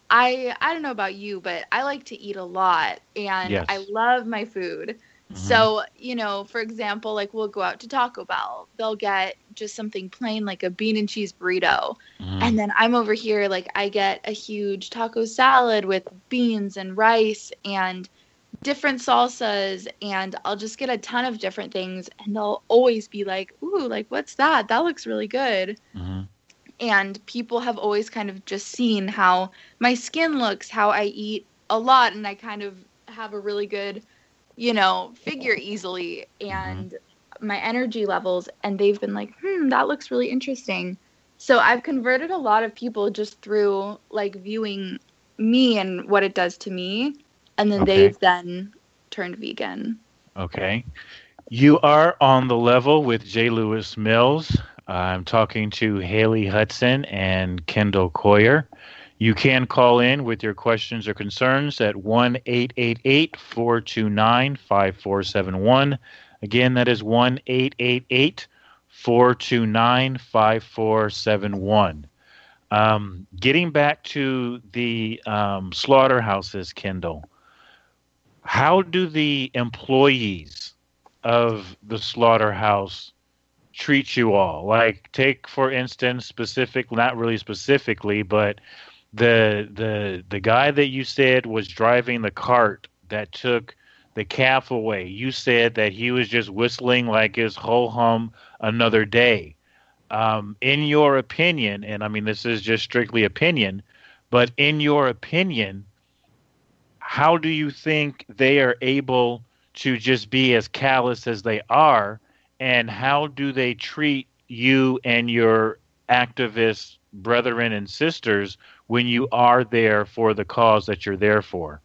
I I don't know about you, but I like to eat a lot and Yes. I love my food. Mhm. So, you know, for example, like we'll go out to Taco Bell. They'll get just something plain like a bean and cheese burrito. Mhm. And then I'm over here like I get a huge taco salad with beans and rice and different salsas, and I'll just get a ton of different things and they'll always be like, "Ooh, like what's that? That looks really good." Mhm. And people have always kind of just seen how my skin looks, how I eat a lot, and I kind of have a really good, you know, figure easily, and my energy levels, and they've been like, hmm, that looks really interesting. So I've converted a lot of people just through like viewing me and what it does to me, and then Okay. they've then turned vegan. Okay. You are on the level with J. Lewis Mills. I'm talking to Haley Hudson and Kendall Coyer. You can call in with your questions or concerns at one eight eight eight, four two nine, five four seven one. Again, that is one eight eight eight, four two nine, five four seven one. Um, getting back to the um, slaughterhouses, Kendall, how do the employees of the slaughterhouse treat you all? Like, take for instance, specific, not really specifically, but the the the guy that you said was driving the cart that took the calf away. You said that he was just whistling like his ho hum another day. Um, in your opinion, and I mean this is just strictly opinion, but in your opinion, how do you think they are able to just be as callous as they are, and how do they treat you and your activist brethren and sisters when you are there for the cause that you're there for?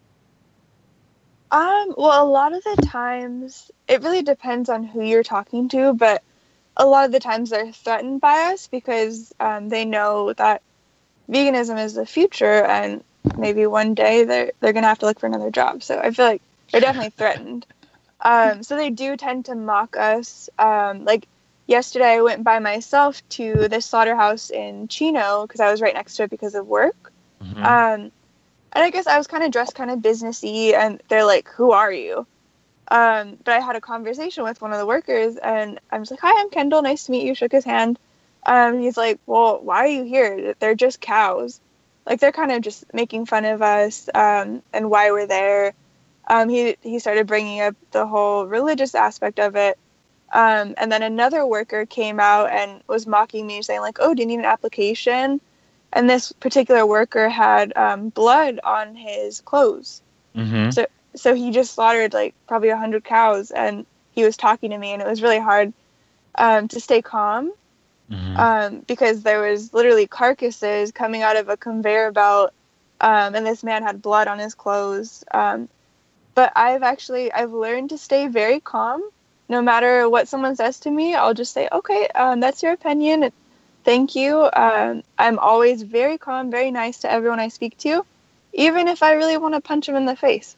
Um, well, a lot of the times, it really depends on who you're talking to, but a lot of the times they're threatened by us because um, they know that veganism is the future, and maybe one day they're they're gonna have to look for another job. So I feel like they're definitely threatened. Um, so they do tend to mock us. Um, like yesterday, I went by myself to this slaughterhouse in Chino because I was right next to it because of work. Mhm. Um, and I guess I was kind of dressed kind of businessy, and they're like, "Who are you?" Um, but I had a conversation with one of the workers, and I was like, "Hi, I'm Kendall. Nice to meet you." Shook his hand. Um, he's like, "Well, why are you here? They're just cows." Like they're kind of just making fun of us um, and why we're there. Um, he he started bringing up the whole religious aspect of it. Um, and then another worker came out and was mocking me, saying like, "Oh, do you need an application?" And this particular worker had um, blood on his clothes. Mhm. So so he just slaughtered like probably a hundred cows, and he was talking to me, and it was really hard um, to stay calm Mhm. um, because there was literally carcasses coming out of a conveyor belt, um, and this man had blood on his clothes. Um, but I've actually I've learned to stay very calm. No matter what someone says to me, I'll just say, "Okay, um, that's your opinion. Thank you." Um, I'm always very calm, very nice to everyone I speak to, even if I really want to punch him in the face.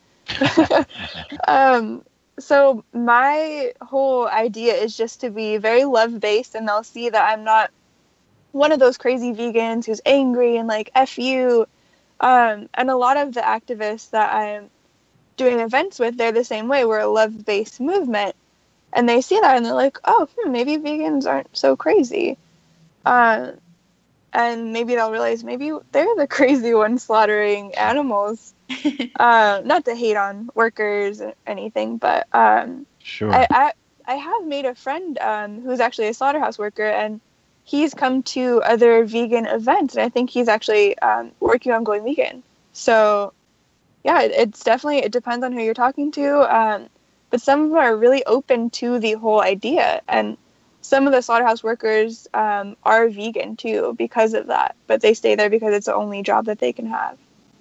um, so my whole idea is just to be very love-based, and they'll see that I'm not one of those crazy vegans who's angry and like F you. Um, and a lot of the activists that I'm doing events with, they're the same way. We're a love-based movement, and they see that and they're like, "Oh, hmm, maybe vegans aren't so crazy." Uh, and maybe they'll realize maybe they're the crazy ones slaughtering animals. uh, not to hate on workers or anything, but um, Sure. I, I I have made a friend um, who's actually a slaughterhouse worker, and he's come to other vegan events, and I think he's actually um, working on going vegan. So yeah, it, it's definitely, it depends on who you're talking to, um, but some of them are really open to the whole idea, and some of the slaughterhouse workers um, are vegan too because of that, but they stay there because it's the only job that they can have.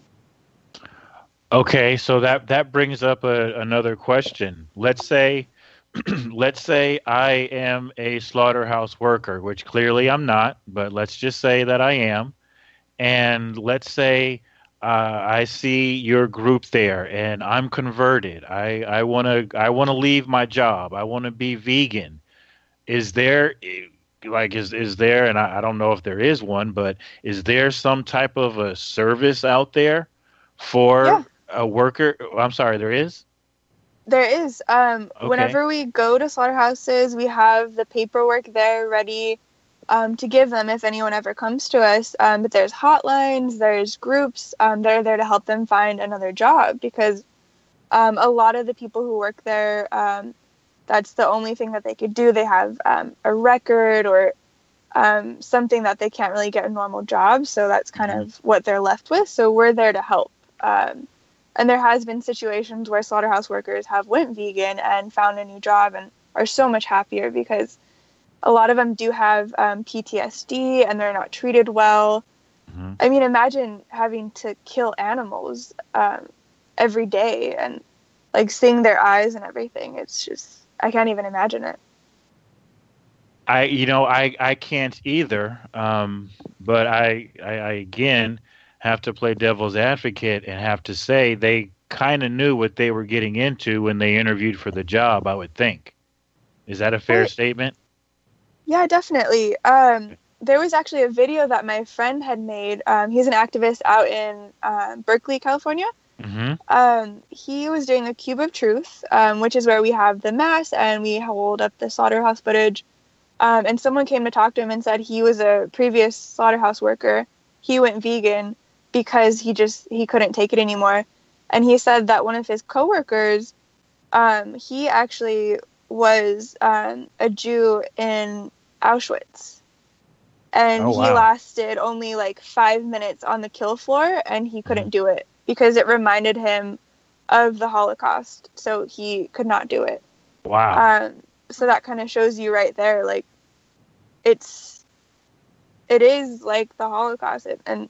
Okay, so that that brings up a, another question. Let's say, let's say I am a slaughterhouse worker, which clearly I'm not, but let's just say that I am. And let's say uh, I see your group there, and I'm converted. I I want to I want to leave my job. I want to be vegan. Is there like is is there, and I, I don't know if there is one, but is there some type of a service out there Yeah, for a worker? I'm sorry, there is? there is. Um, Okay. whenever we go to slaughterhouses, we have the paperwork there ready um, to give them if anyone ever comes to us. Um, but there's hotlines, there's groups um, that are there to help them find another job because um, a lot of the people who work there, um, that's the only thing that they could do. They have um, a record or um, something that they can't really get a normal job. So that's kind Mhm. of what they're left with. So we're there to help. Um, and there has been situations where slaughterhouse workers have went vegan and found a new job and are so much happier because a lot of them do have um, P T S D and they're not treated well. Mhm. I mean, imagine having to kill animals um, every day and like seeing their eyes and everything. It's just, I can't even imagine it. I, you know, I, I can't either. Um, but I, I, I again have to play devil's advocate and have to say they kind of knew what they were getting into when they interviewed for the job, I would think. Is that a fair Well, statement? yeah, definitely. Um, there was actually a video that my friend had made. Um, he's an activist out in uh, Berkeley, California. Mm-hmm. Um, he was doing a Cube of Truth, um, which is where we have the mass and we hold up the slaughterhouse footage. Um, and someone came to talk to him and said he was a previous slaughterhouse worker. He went vegan because he just he couldn't take it anymore. And he said that one of his coworkers, um, he actually was um, a Jew in Auschwitz, and Oh, he wow. lasted only like five minutes on the kill floor, and he Mhm. couldn't do it because it reminded him of the Holocaust, so he could not do it. Wow. Um, so that kind of shows you right there, like it's it is like the Holocaust, and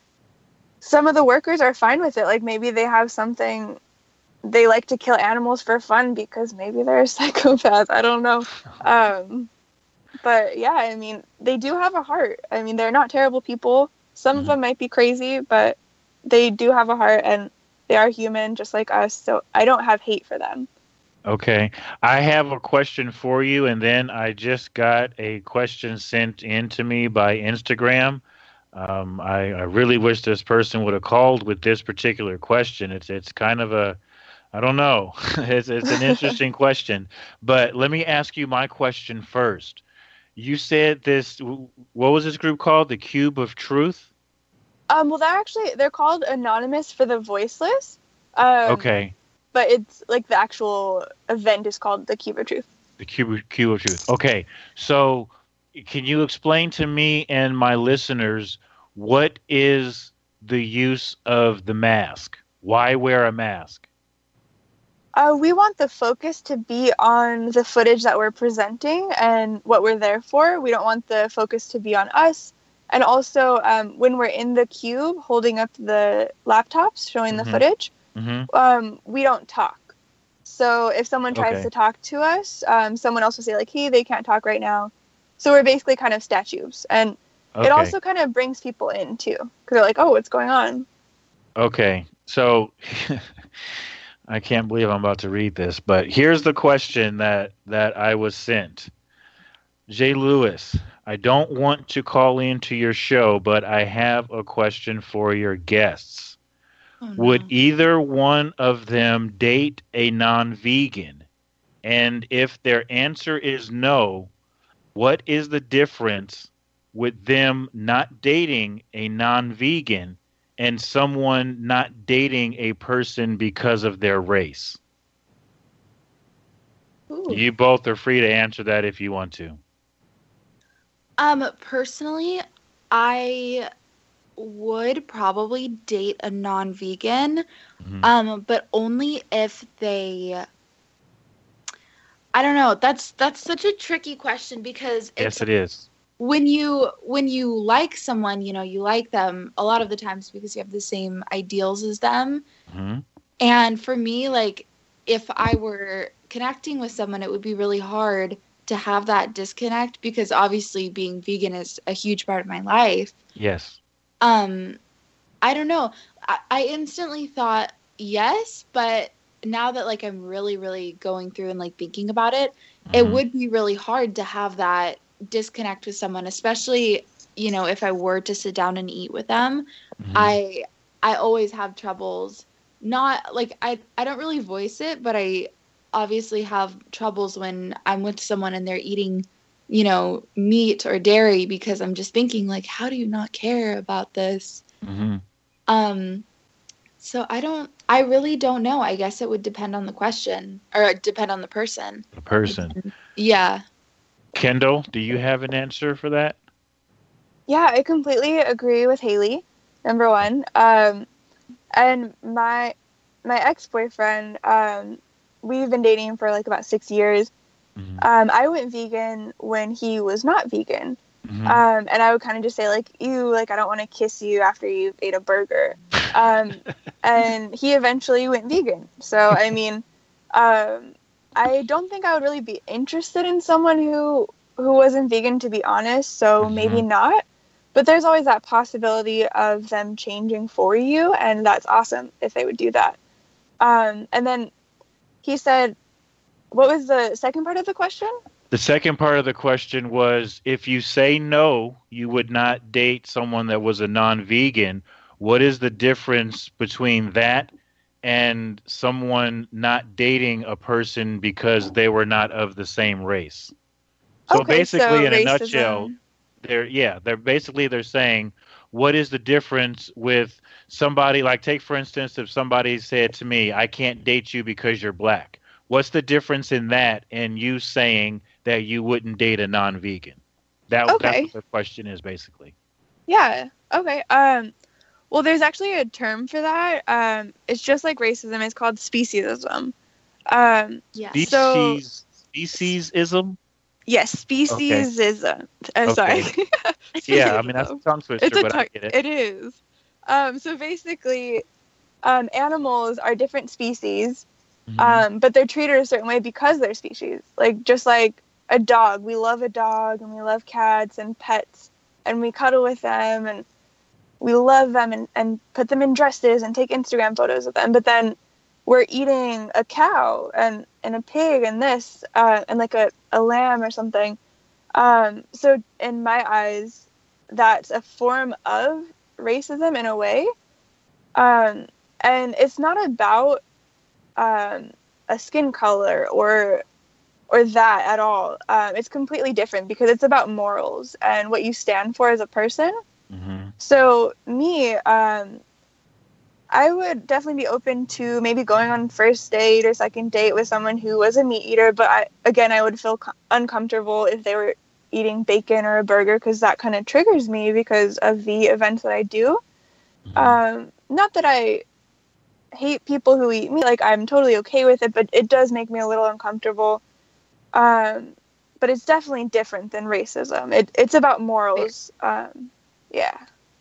some of the workers are fine with it. Like maybe they have something they like to kill animals for fun because maybe they're a psychopath. I don't know. Um, but yeah, I mean, they do have a heart. I mean, they're not terrible people. Some of Mhm. them might be crazy, but they do have a heart and they are human just like us. So I don't have hate for them. Okay. I have a question for you, and then I just got a question sent in to me by Instagram. Um, I, I really wish this person would have called with this particular question. It's it's kind of a I don't know. It's it's an interesting question. But let me ask you my question first. You said this. What was this group called? The Cube of Truth. Um, well, they're actually they're called anonymous for the voiceless. Um, Okay. but it's like the actual event is called the Cube of Truth. The Cube, Cube of Truth. Okay. So, can you explain to me and my listeners what is the use of the mask? Why wear a mask? Uh, we want the focus to be on the footage that we're presenting and what we're there for. We don't want the focus to be on us. And also, um, when we're in the cube holding up the laptops showing the Mm-hmm. footage, Mm-hmm. um, we don't talk. So if someone tries Okay. to talk to us, um, someone else will say, like, hey, they can't talk right now. So we're basically kind of statues. And it Okay. also kind of brings people in, too, because they're like, oh, what's going on? Okay. So, I can't believe I'm about to read this, but here's the question that that I was sent. Jay Lewis, I don't want to call into your show, but I have a question for your guests. Oh Would no. either one of them date a non-vegan? And if their answer is no, what is the difference with them not dating a non-vegan and someone not dating a person because of their race? Ooh. You both are free to answer that if you want to. Um, personally, I would probably date a non-vegan, Mhm. um, but only if they. I don't know. That's that's such a tricky question because Yes, it's it is. when you when you like someone, you know, you like them a lot of the times because you have the same ideals as them. Mhm. And for me, like if I were connecting with someone, it would be really hard to have that disconnect because obviously being vegan is a huge part of my life. Yes. Um, I don't know. I, I instantly thought yes, but now that like I'm really, really going through and like thinking about it, it Mhm. would be really hard to have that. disconnect with someone, especially, you know, if I were to sit down and eat with them, Mhm. I I always have troubles. Not like I I don't really voice it, but I obviously have troubles when I'm with someone and they're eating, you know, meat or dairy, because I'm just thinking like, how do you not care about this? Mhm. Um, so I don't, I really don't know. I guess it would depend on the question, or depend on the person. The person. Yeah. Kendall, do you have an answer for that? Yeah, I completely agree with Haley. Number one, um, and my my ex boyfriend, um, we've been dating for like about six years. Mhm. Um, I went vegan when he was not vegan, Mhm. um, and I would kind of just say like, "Ew, like I don't want to kiss you after you ate a burger," um, and he eventually went vegan. So I mean, um, I don't think I would really be interested in someone who who wasn't vegan, to be honest. So Mhm. maybe not. But there's always that possibility of them changing for you, and that's awesome if they would do that. Um, and then he said, what was the second part of the question? The second part of the question was, if you say no, you would not date someone that was a non-vegan, what is the difference between that and someone not dating a person because they were not of the same race? So Okay, basically, so in a nutshell, racism. they're yeah, they're basically they're saying, what is the difference with somebody like, take for instance, if somebody said to me, I can't date you because you're black. What's the difference in that and you saying that you wouldn't date a non-vegan? That that's Okay, what the question is basically. yeah, okay. Um, well, there's actually a term for that. Um, it's just like racism. It's called speciesism. Um, Yes. so Species speciesism? yes, Okay. speciesism. Uh, sorry, Okay. Yeah, I mean that's speciesism. a tongue It's twister, a but I tongue. get it. It is. Um, so basically, um, animals are different species, Hmm. um, but they're treated a certain way because they're species. Like just like a dog, we love a dog and we love cats and pets, and we cuddle with them and we love them and, and put them in dresses and take Instagram photos of them. But then we're eating a cow and, and a pig and this uh, and like a, a lamb or something. Um, so in my eyes, that's a form of racism in a way. Um, and it's not about um, a skin color or or that at all. Um, it's completely different because it's about morals and what you stand for as a person. Hmm. So me, um, I would definitely be open to maybe going on first date or second date with someone who was a meat eater. But I, again, I would feel co- uncomfortable if they were eating bacon or a burger because that kind of triggers me because of the events that I do. Hmm. Um, not that I hate people who eat meat; like I'm totally okay with it, but it does make me a little uncomfortable. Um, but it's definitely different than racism. It, it's about morals. Um, yeah.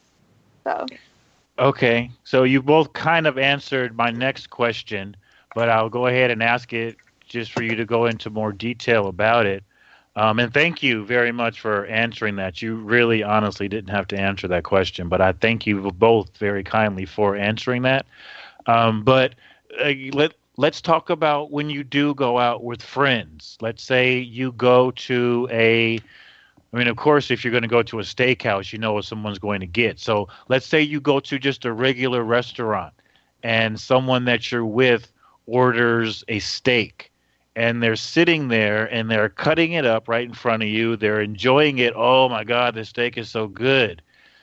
So. Okay, so you both kind of answered my next question, but I'll go ahead and ask it just for you to go into more detail about it. Um, and thank you very much for answering that. You really honestly didn't have to answer that question, but I thank you both very kindly for answering that. Um, but uh, let let's talk about when you do go out with friends. Let's say you go to a I mean, of course, if you're going to go to a steakhouse, you know what someone's going to get. So let's say you go to just a regular restaurant and someone that you're with orders a steak and they're sitting there and they're cutting it up right in front of you. They're enjoying it. Oh my God, the steak is so good.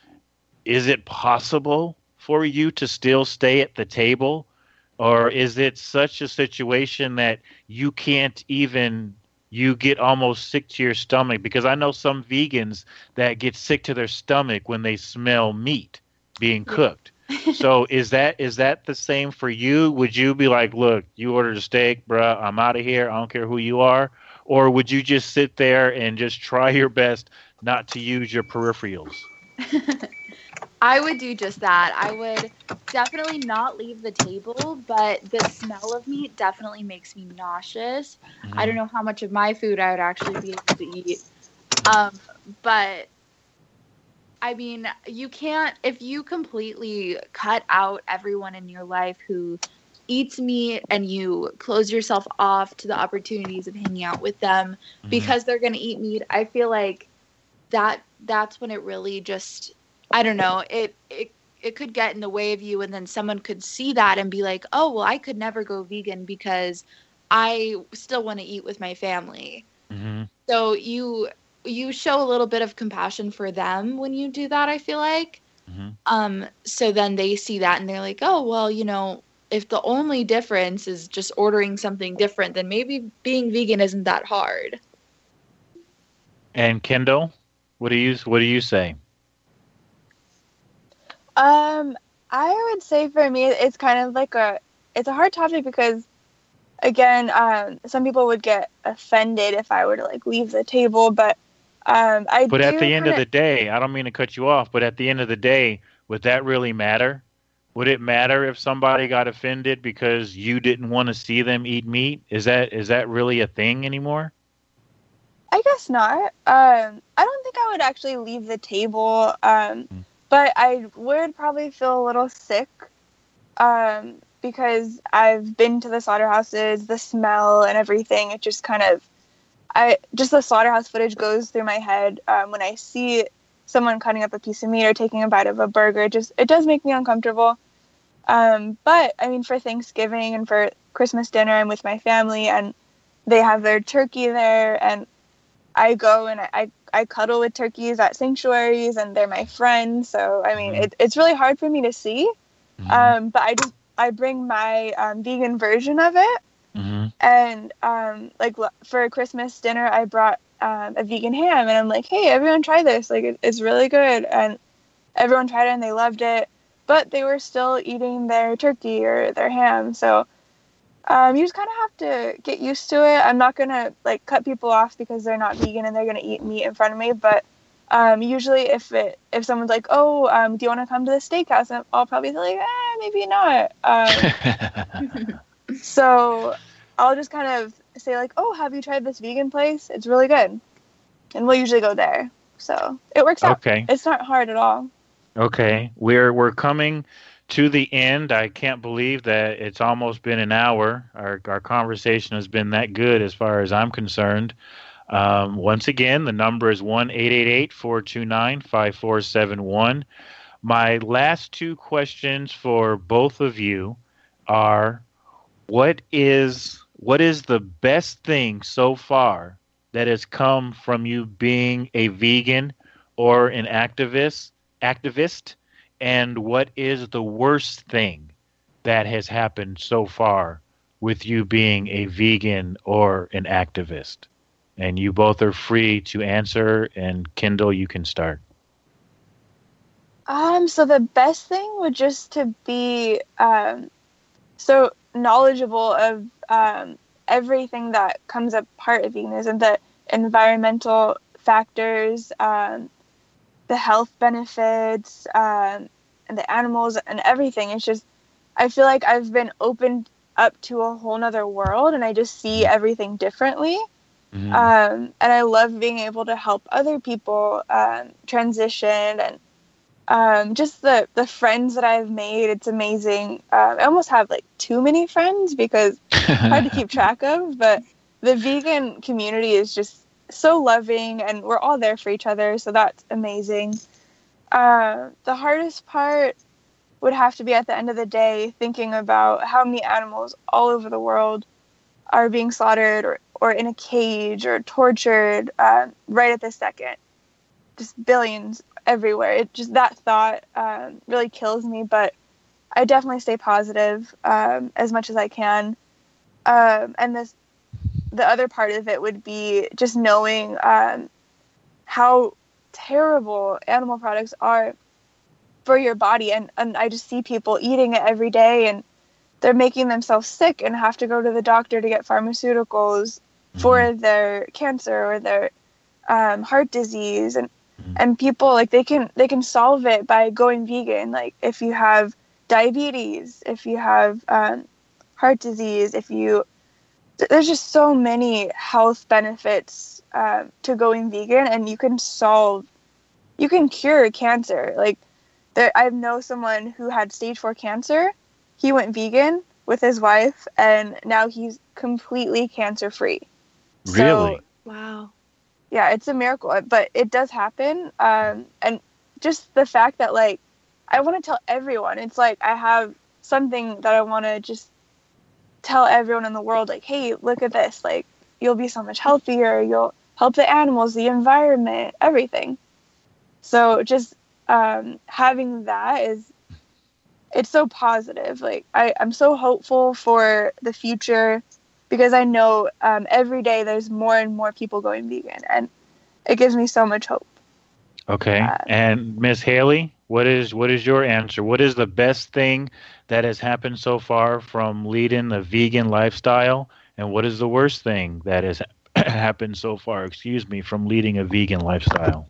Is it possible for you to still stay at the table? Or is it such a situation that you can't even, you get almost sick to your stomach? Because I know some vegans that get sick to their stomach when they smell meat being Yeah. cooked. So is that is that the same for you? Would you be like, look, you ordered a steak, bruh, I'm out of here. I don't care who you are. Or would you just sit there and just try your best not to use your peripherals? I would do just that. I would definitely not leave the table, but the smell of meat definitely makes me nauseous. I don't Hmm. know how much of my food I would actually be able to eat. Um, but I mean, you can't, if you completely cut out everyone in your life who eats meat and you close yourself off to the opportunities of hanging out with them mm-hmm. because they're going to eat meat, I feel like that that's when it really just, I don't know, it, it it could get in the way of you, and then someone could see that and be like, oh, well, I could never go vegan because I still want to eat with my family. Mm-hmm. So you you show a little bit of compassion for them when you do that, I feel like. Mm-hmm. Um, so then they see that and they're like, oh, well, you know, if the only difference is just ordering something different, then maybe being vegan isn't that hard. And Kendall, what do you what do you say? Um, I would say for me, it's kind of like a it's a hard topic because, again, um, some people would get offended if I were to like leave the table, but um, I. But do at the end kinda... of the day, I don't mean to cut you off, but at the end of the day, would that really matter? Would it matter if somebody got offended because you didn't want to see them eat meat? Is that is that really a thing anymore? I guess not. Um, I don't think I would actually leave the table, um, mm. but I would probably feel a little sick um, because I've been to the slaughterhouses, the smell and everything. It just kind of, I just the slaughterhouse footage goes through my head um, when I see someone cutting up a piece of meat or taking a bite of a burger. It just it does make me uncomfortable. Um, but I mean, for Thanksgiving and for Christmas dinner, I'm with my family and they have their turkey there, and I go and I, I cuddle with turkeys at sanctuaries, and they're my friends. So, I mean, mm-hmm. it, it's really hard for me to see. Mm-hmm. Um, but I just, I bring my um, vegan version of it. Mm-hmm. And um, like for Christmas dinner, I brought um, a vegan ham, and I'm like, hey, everyone try this. Like, it, it's really good. And everyone tried it and they loved it, but they were still eating their turkey or their ham. So, Um, you just kind of have to get used to it. I'm not going to like cut people off because they're not vegan and they're going to eat meat in front of me. But um, usually if it, if someone's like, oh, um, do you want to come to the steakhouse? I'll probably be like, eh, maybe not. Um, so I'll just kind of say like, oh, have you tried this vegan place? It's really good. And we'll usually go there. So it works out. Okay. It's not hard at all. Okay. We're, we're coming to the end. I can't believe that it's almost been an hour. Our our conversation has been that good as far as I'm concerned. Um, once again, the number is one eight eight eight, four two nine, five four seven one. My last two questions for both of you are, what is what is the best thing so far that has come from you being a vegan or an activist activist? And what is the worst thing that has happened so far with you being a vegan or an activist? And you both are free to answer. And Kendall, you can start. Um, so the best thing would just to be um, so knowledgeable of um, everything that comes up part of veganism, the environmental factors, um, the health benefits, um, and the animals and everything. It's just, I feel like I've been opened up to a whole nother world, and I just see everything differently. Mm-hmm. Um, and I love being able to help other people um, transition, and um, just the, the friends that I've made. It's amazing. Um, I almost have like too many friends because it's hard to keep track of, but the vegan community is just so loving, and we're all there for each other. So that's amazing. Uh, the hardest part would have to be at the end of the day thinking about how many animals all over the world are being slaughtered or, or in a cage or tortured uh, right at this second. Just billions everywhere. It just that thought um, really kills me, but I definitely stay positive um, as much as I can. Um, and this, the other part of it would be just knowing um, how terrible animal products are for your body, and, and I just see people eating it every day, and they're making themselves sick and have to go to the doctor to get pharmaceuticals mm-hmm. for their cancer or their um, heart disease, and mm-hmm. and people like they can they can solve it by going vegan. Like if you have diabetes, if you have um, heart disease, if you there's just so many health benefits uh, to going vegan, and you can solve, you can cure cancer. Like there, I know someone who had stage four cancer. He went vegan, with his wife, and now he's completely cancer free. Really? So, Wow. yeah, it's a miracle, but it does happen. Um, and just the fact that, like, I want to tell everyone. It's like I have something that I want to just tell everyone in the world, like, hey, look at this. Like, you'll be so much healthier. You'll help the animals, the environment, everything. So just um, having that is, it's so positive. Like, I, I'm so hopeful for the future because I know um, every day there's more and more people going vegan, and it gives me so much hope. Okay. Uh, And Miss Haley, what is what is your answer? What is the best thing that has happened so far from leading a vegan lifestyle, and what is the worst thing that has happened so far, excuse me, from leading a vegan lifestyle?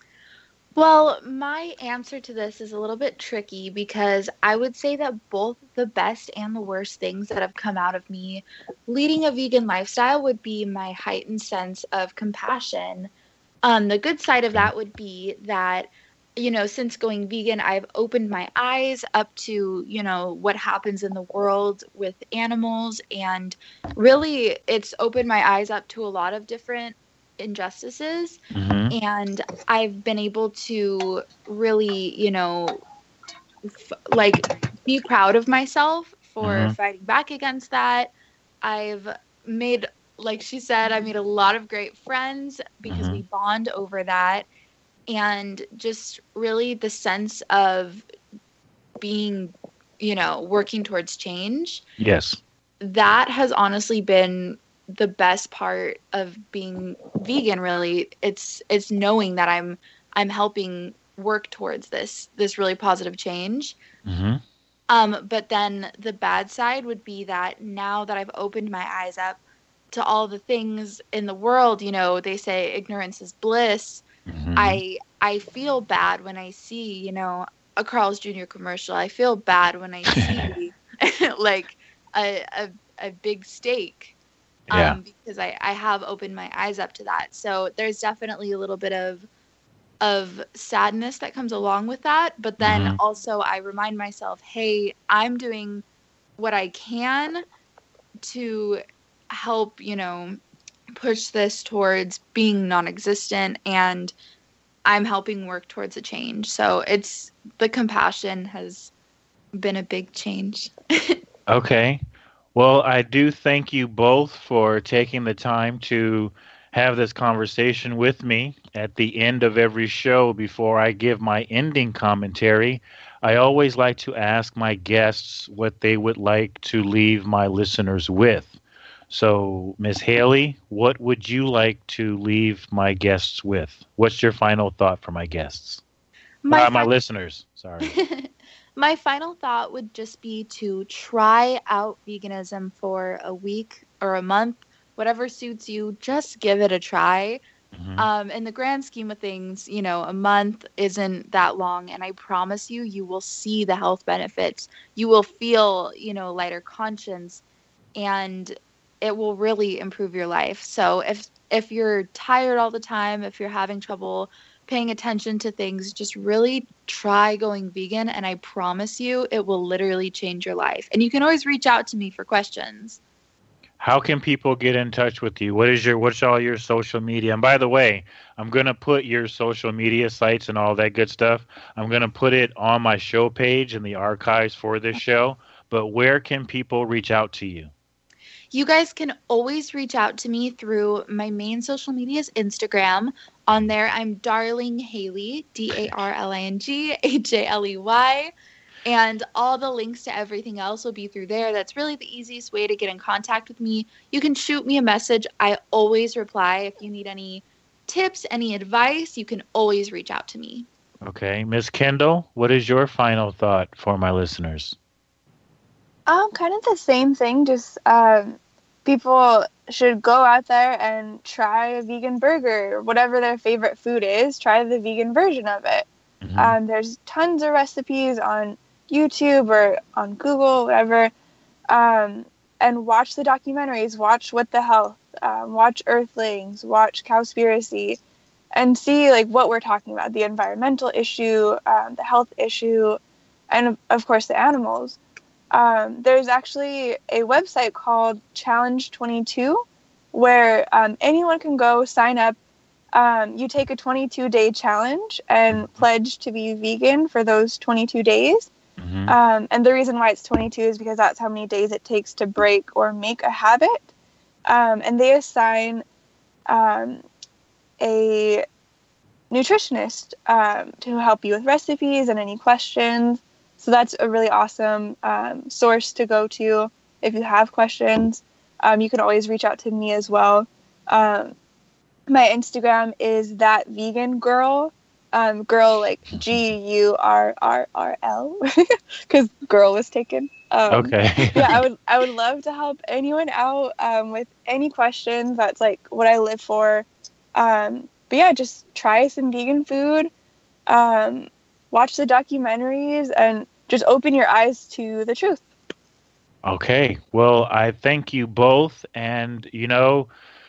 Well, my answer to this is a little bit tricky because I would say that both the best and the worst things that have come out of me leading a vegan lifestyle would be my heightened sense of compassion. Um, the good side of Okay. that would be that, you know, since going vegan, I've opened my eyes up to, you know, what happens in the world with animals. And really, it's opened my eyes up to a lot of different injustices. Mm-hmm. And I've been able to really, you know, f- like be proud of myself for Mm-hmm. fighting back against that. I've made, like she said, I made a lot of great friends because Mm-hmm. we bond over that. And just really the sense of being, you know, working towards change. Yes. That has honestly been the best part of being vegan, really. It's it's knowing that I'm I'm helping work towards this this really positive change. Mm-hmm. Um, but then the bad side would be that now that I've opened my eyes up to all the things in the world, you know, they say ignorance is bliss. Mm-hmm. I I feel bad when I see, you know, a Carl's Junior commercial. I feel bad when I see like a, a a big steak, Yeah. um, because I, I have opened my eyes up to that. So there's definitely a little bit of of sadness that comes along with that. But then Mm-hmm. also I remind myself, hey, I'm doing what I can to help, you know, push this towards being non-existent, and I'm helping work towards a change. So it's the compassion has been a big change. Okay. Well, I do thank you both for taking the time to have this conversation with me. At the end of every show, before I give my ending commentary, I always like to ask my guests what they would like to leave my listeners with. So, Miss Haley, what would you like to leave my guests with? What's your final thought for my guests? My Uh, my final listeners, sorry. My final thought would just be to try out veganism for a week or a month, whatever suits you. Just give it a try. Hmm. Um, in the grand scheme of things, you know, a month isn't that long, and I promise you, you will see the health benefits. You will feel, you know, lighter conscience, and it will really improve your life. So if if you're tired all the time, if you're having trouble paying attention to things, just really try going vegan, and I promise you it will literally change your life. And you can always reach out to me for questions. How can people get in touch with you? What is your what's all your social media? And by the way, I'm gonna put your social media sites and all that good stuff. I'm gonna put it on my show page in the archives for this show. But where can people reach out to you? You guys can always reach out to me through my main social media is Instagram. On there, I'm Darling Haley, D A R L I N G H A L E Y. And all the links to everything else will be through there. That's really the easiest way to get in contact with me. You can shoot me a message. I always reply. If you need any tips, any advice, you can always reach out to me. Okay, Miss Kendall, what is your final thought for my listeners? Um, kind of the same thing. Just um, people should go out there and try a vegan burger, or whatever their favorite food is. Try the vegan version of it. Hmm. Um, there's tons of recipes on YouTube or on Google, whatever. Um, and watch the documentaries. Watch What the Health. Um, watch Earthlings. Watch Cowspiracy, and see like what we're talking about: the environmental issue, um, the health issue, and of course the animals. um, there's actually a website called Challenge twenty-two where um, anyone can go sign up. Um, you take a twenty-two day challenge and pledge to be vegan for those twenty-two days. Mm-hmm. Um, and the reason why it's twenty-two is because that's how many days it takes to break or make a habit. Um, and they assign um, a nutritionist um, to help you with recipes and any questions. So that's a really awesome um, source to go to if you have questions. Um, you can always reach out to me as well. Um, my Instagram is that vegan girl. Um, girl like G U R R R L because girl was taken. Um, Okay. yeah, I would I would love to help anyone out um, with any questions. That's like what I live for. Um, but yeah, just try some vegan food, um, watch the documentaries, and just open your eyes to the truth. Okay. Well, I thank you both. And, you know,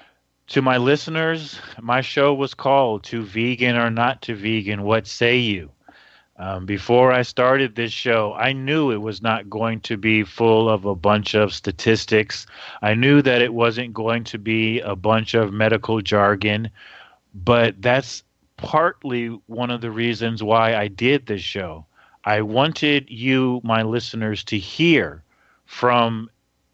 to my listeners, my show was called To Vegan or Not to Vegan, What Say You? Um, before I started this show, I knew it was not going to be full of a bunch of statistics. I knew that it wasn't going to be a bunch of medical jargon, but that's partly one of the reasons why I did this show. I wanted you, my listeners, to hear from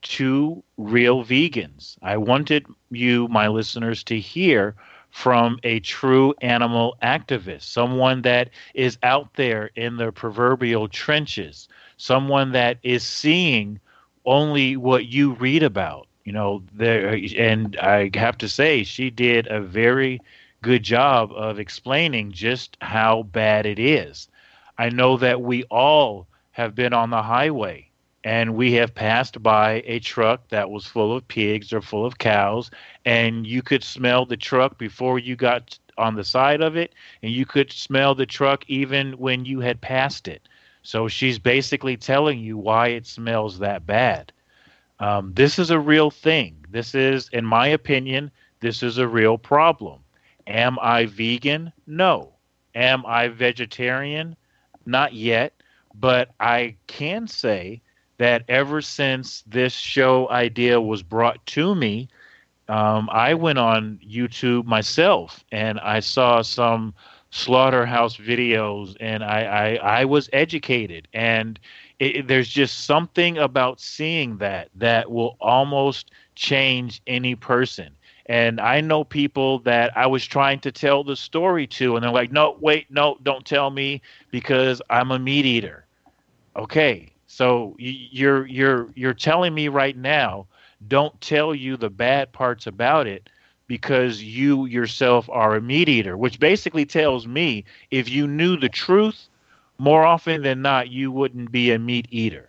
two real vegans. I wanted you, my listeners, to hear from a true animal activist, someone that is out there in the proverbial trenches, someone that is seeing only what you read about. You know, there, and I have to say, she did a very good job of explaining just how bad it is. I know that we all have been on the highway and we have passed by a truck that was full of pigs or full of cows, and you could smell the truck before you got on the side of it, and you could smell the truck even when you had passed it. So she's basically telling you why it smells that bad. Um, this is a real thing. This is, in my opinion, this is a real problem. Am I vegan? No. Am I vegetarian? Not yet. But I can say that ever since this show idea was brought to me, um, I went on YouTube myself and I saw some slaughterhouse videos, and I, I, I was educated. And it, there's just something about seeing that that will almost change any person. And I know people that I was trying to tell the story to, and they're like, no, wait, no, don't tell me because I'm a meat eater. Okay. So you're you're you're telling me right now, don't tell you the bad parts about it because you yourself are a meat eater, which basically tells me if you knew the truth, more often than not, you wouldn't be a meat eater.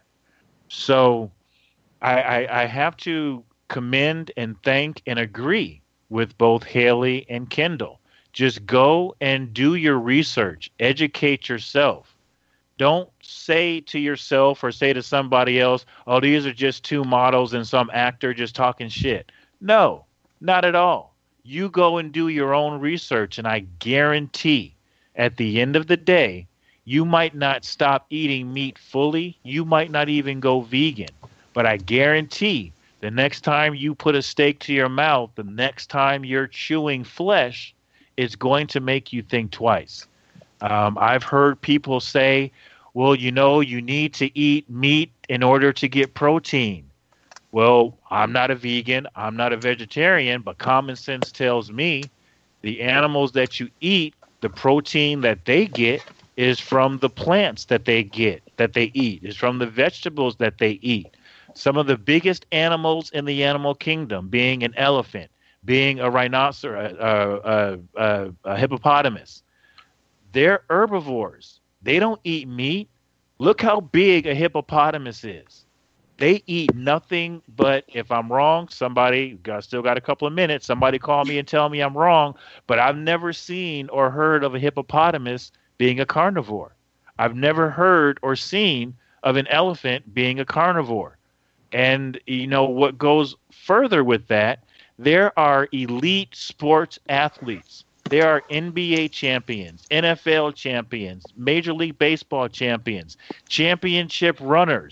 So I, I, I have to commend and thank and agree with both Haley and Kendall. Just go and do your research, educate yourself. Don't say to yourself or say to somebody else, oh, these are just two models and some actor just talking shit. No, not at all. You go and do your own research, and I guarantee at the end of the day, you might not stop eating meat fully. You might not even go vegan. But I guarantee the next time you put a steak to your mouth, the next time you're chewing flesh, it's going to make you think twice. Um, I've heard people say, well, you know, you need to eat meat in order to get protein. Well, I'm not a vegan. I'm not a vegetarian, but common sense tells me the animals that you eat, the protein that they get is from the plants that they get, that they eat, is from the vegetables that they eat. Some of the biggest animals in the animal kingdom, being an elephant, being a rhinoceros, uh, uh, uh, a hippopotamus, they're herbivores. They don't eat meat. Look how big a hippopotamus is. They eat nothing but, if I'm wrong, somebody, got still got a couple of minutes, somebody call me and tell me I'm wrong, but I've never seen or heard of a hippopotamus being a carnivore. I've never heard or seen of an elephant being a carnivore. And, you know, what goes further with that, there are elite sports athletes. There are N B A champions, N F L champions, Major League Baseball champions, championship runners,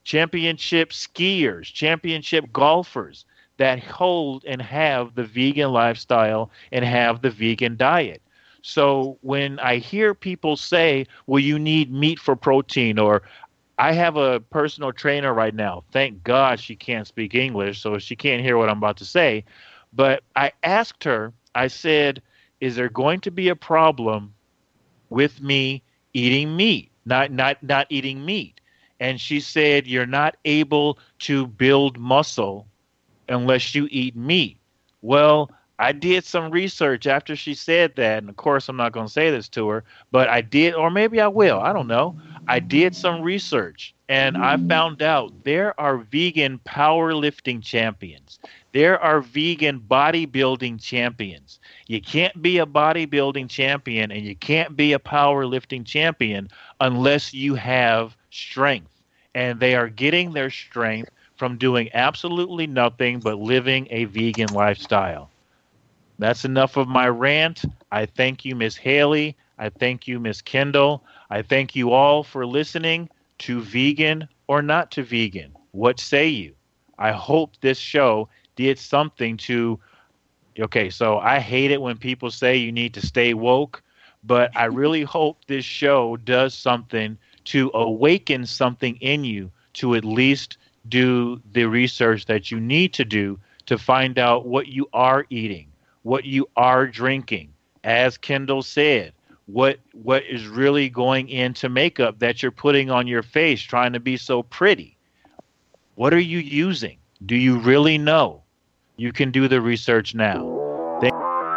championship skiers, championship golfers that hold and have the vegan lifestyle and have the vegan diet. So when I hear people say, well, you need meat for protein, or I have a personal trainer right now. Thank God she can't speak English, so she can't hear what I'm about to say. But I asked her, I said, is there going to be a problem with me eating meat, not not not eating meat? And she said, you're not able to build muscle unless you eat meat. Well, I did some research after she said that, and of course I'm not going to say this to her, but I did, or maybe I will, I don't know. I did some research, and I found out there are vegan powerlifting champions. There are vegan bodybuilding champions. You can't be a bodybuilding champion and you can't be a powerlifting champion unless you have strength. And they are getting their strength from doing absolutely nothing but living a vegan lifestyle. That's enough of my rant. I thank you, Miss Haley. I thank you, Miss Kendall. I thank you all for listening to Vegan or Not to Vegan. What say you? I hope this show did something to, okay, so I hate it when people say you need to stay woke, but I really hope this show does something to awaken something in you to at least do the research that you need to do to find out what you are eating, what you are drinking. As Kendall said, what what is really going into makeup that you're putting on your face trying to be so pretty. What are you using? Do you really know? You can do the research now. Thank-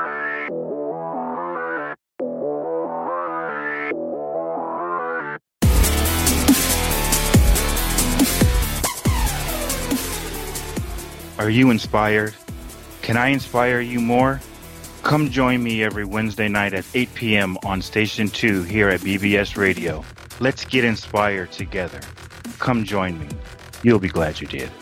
Are you inspired? Can I inspire you more? Come join me every Wednesday night at eight p.m. on Station two here at B B S Radio. Let's get inspired together. Come join me. You'll be glad you did.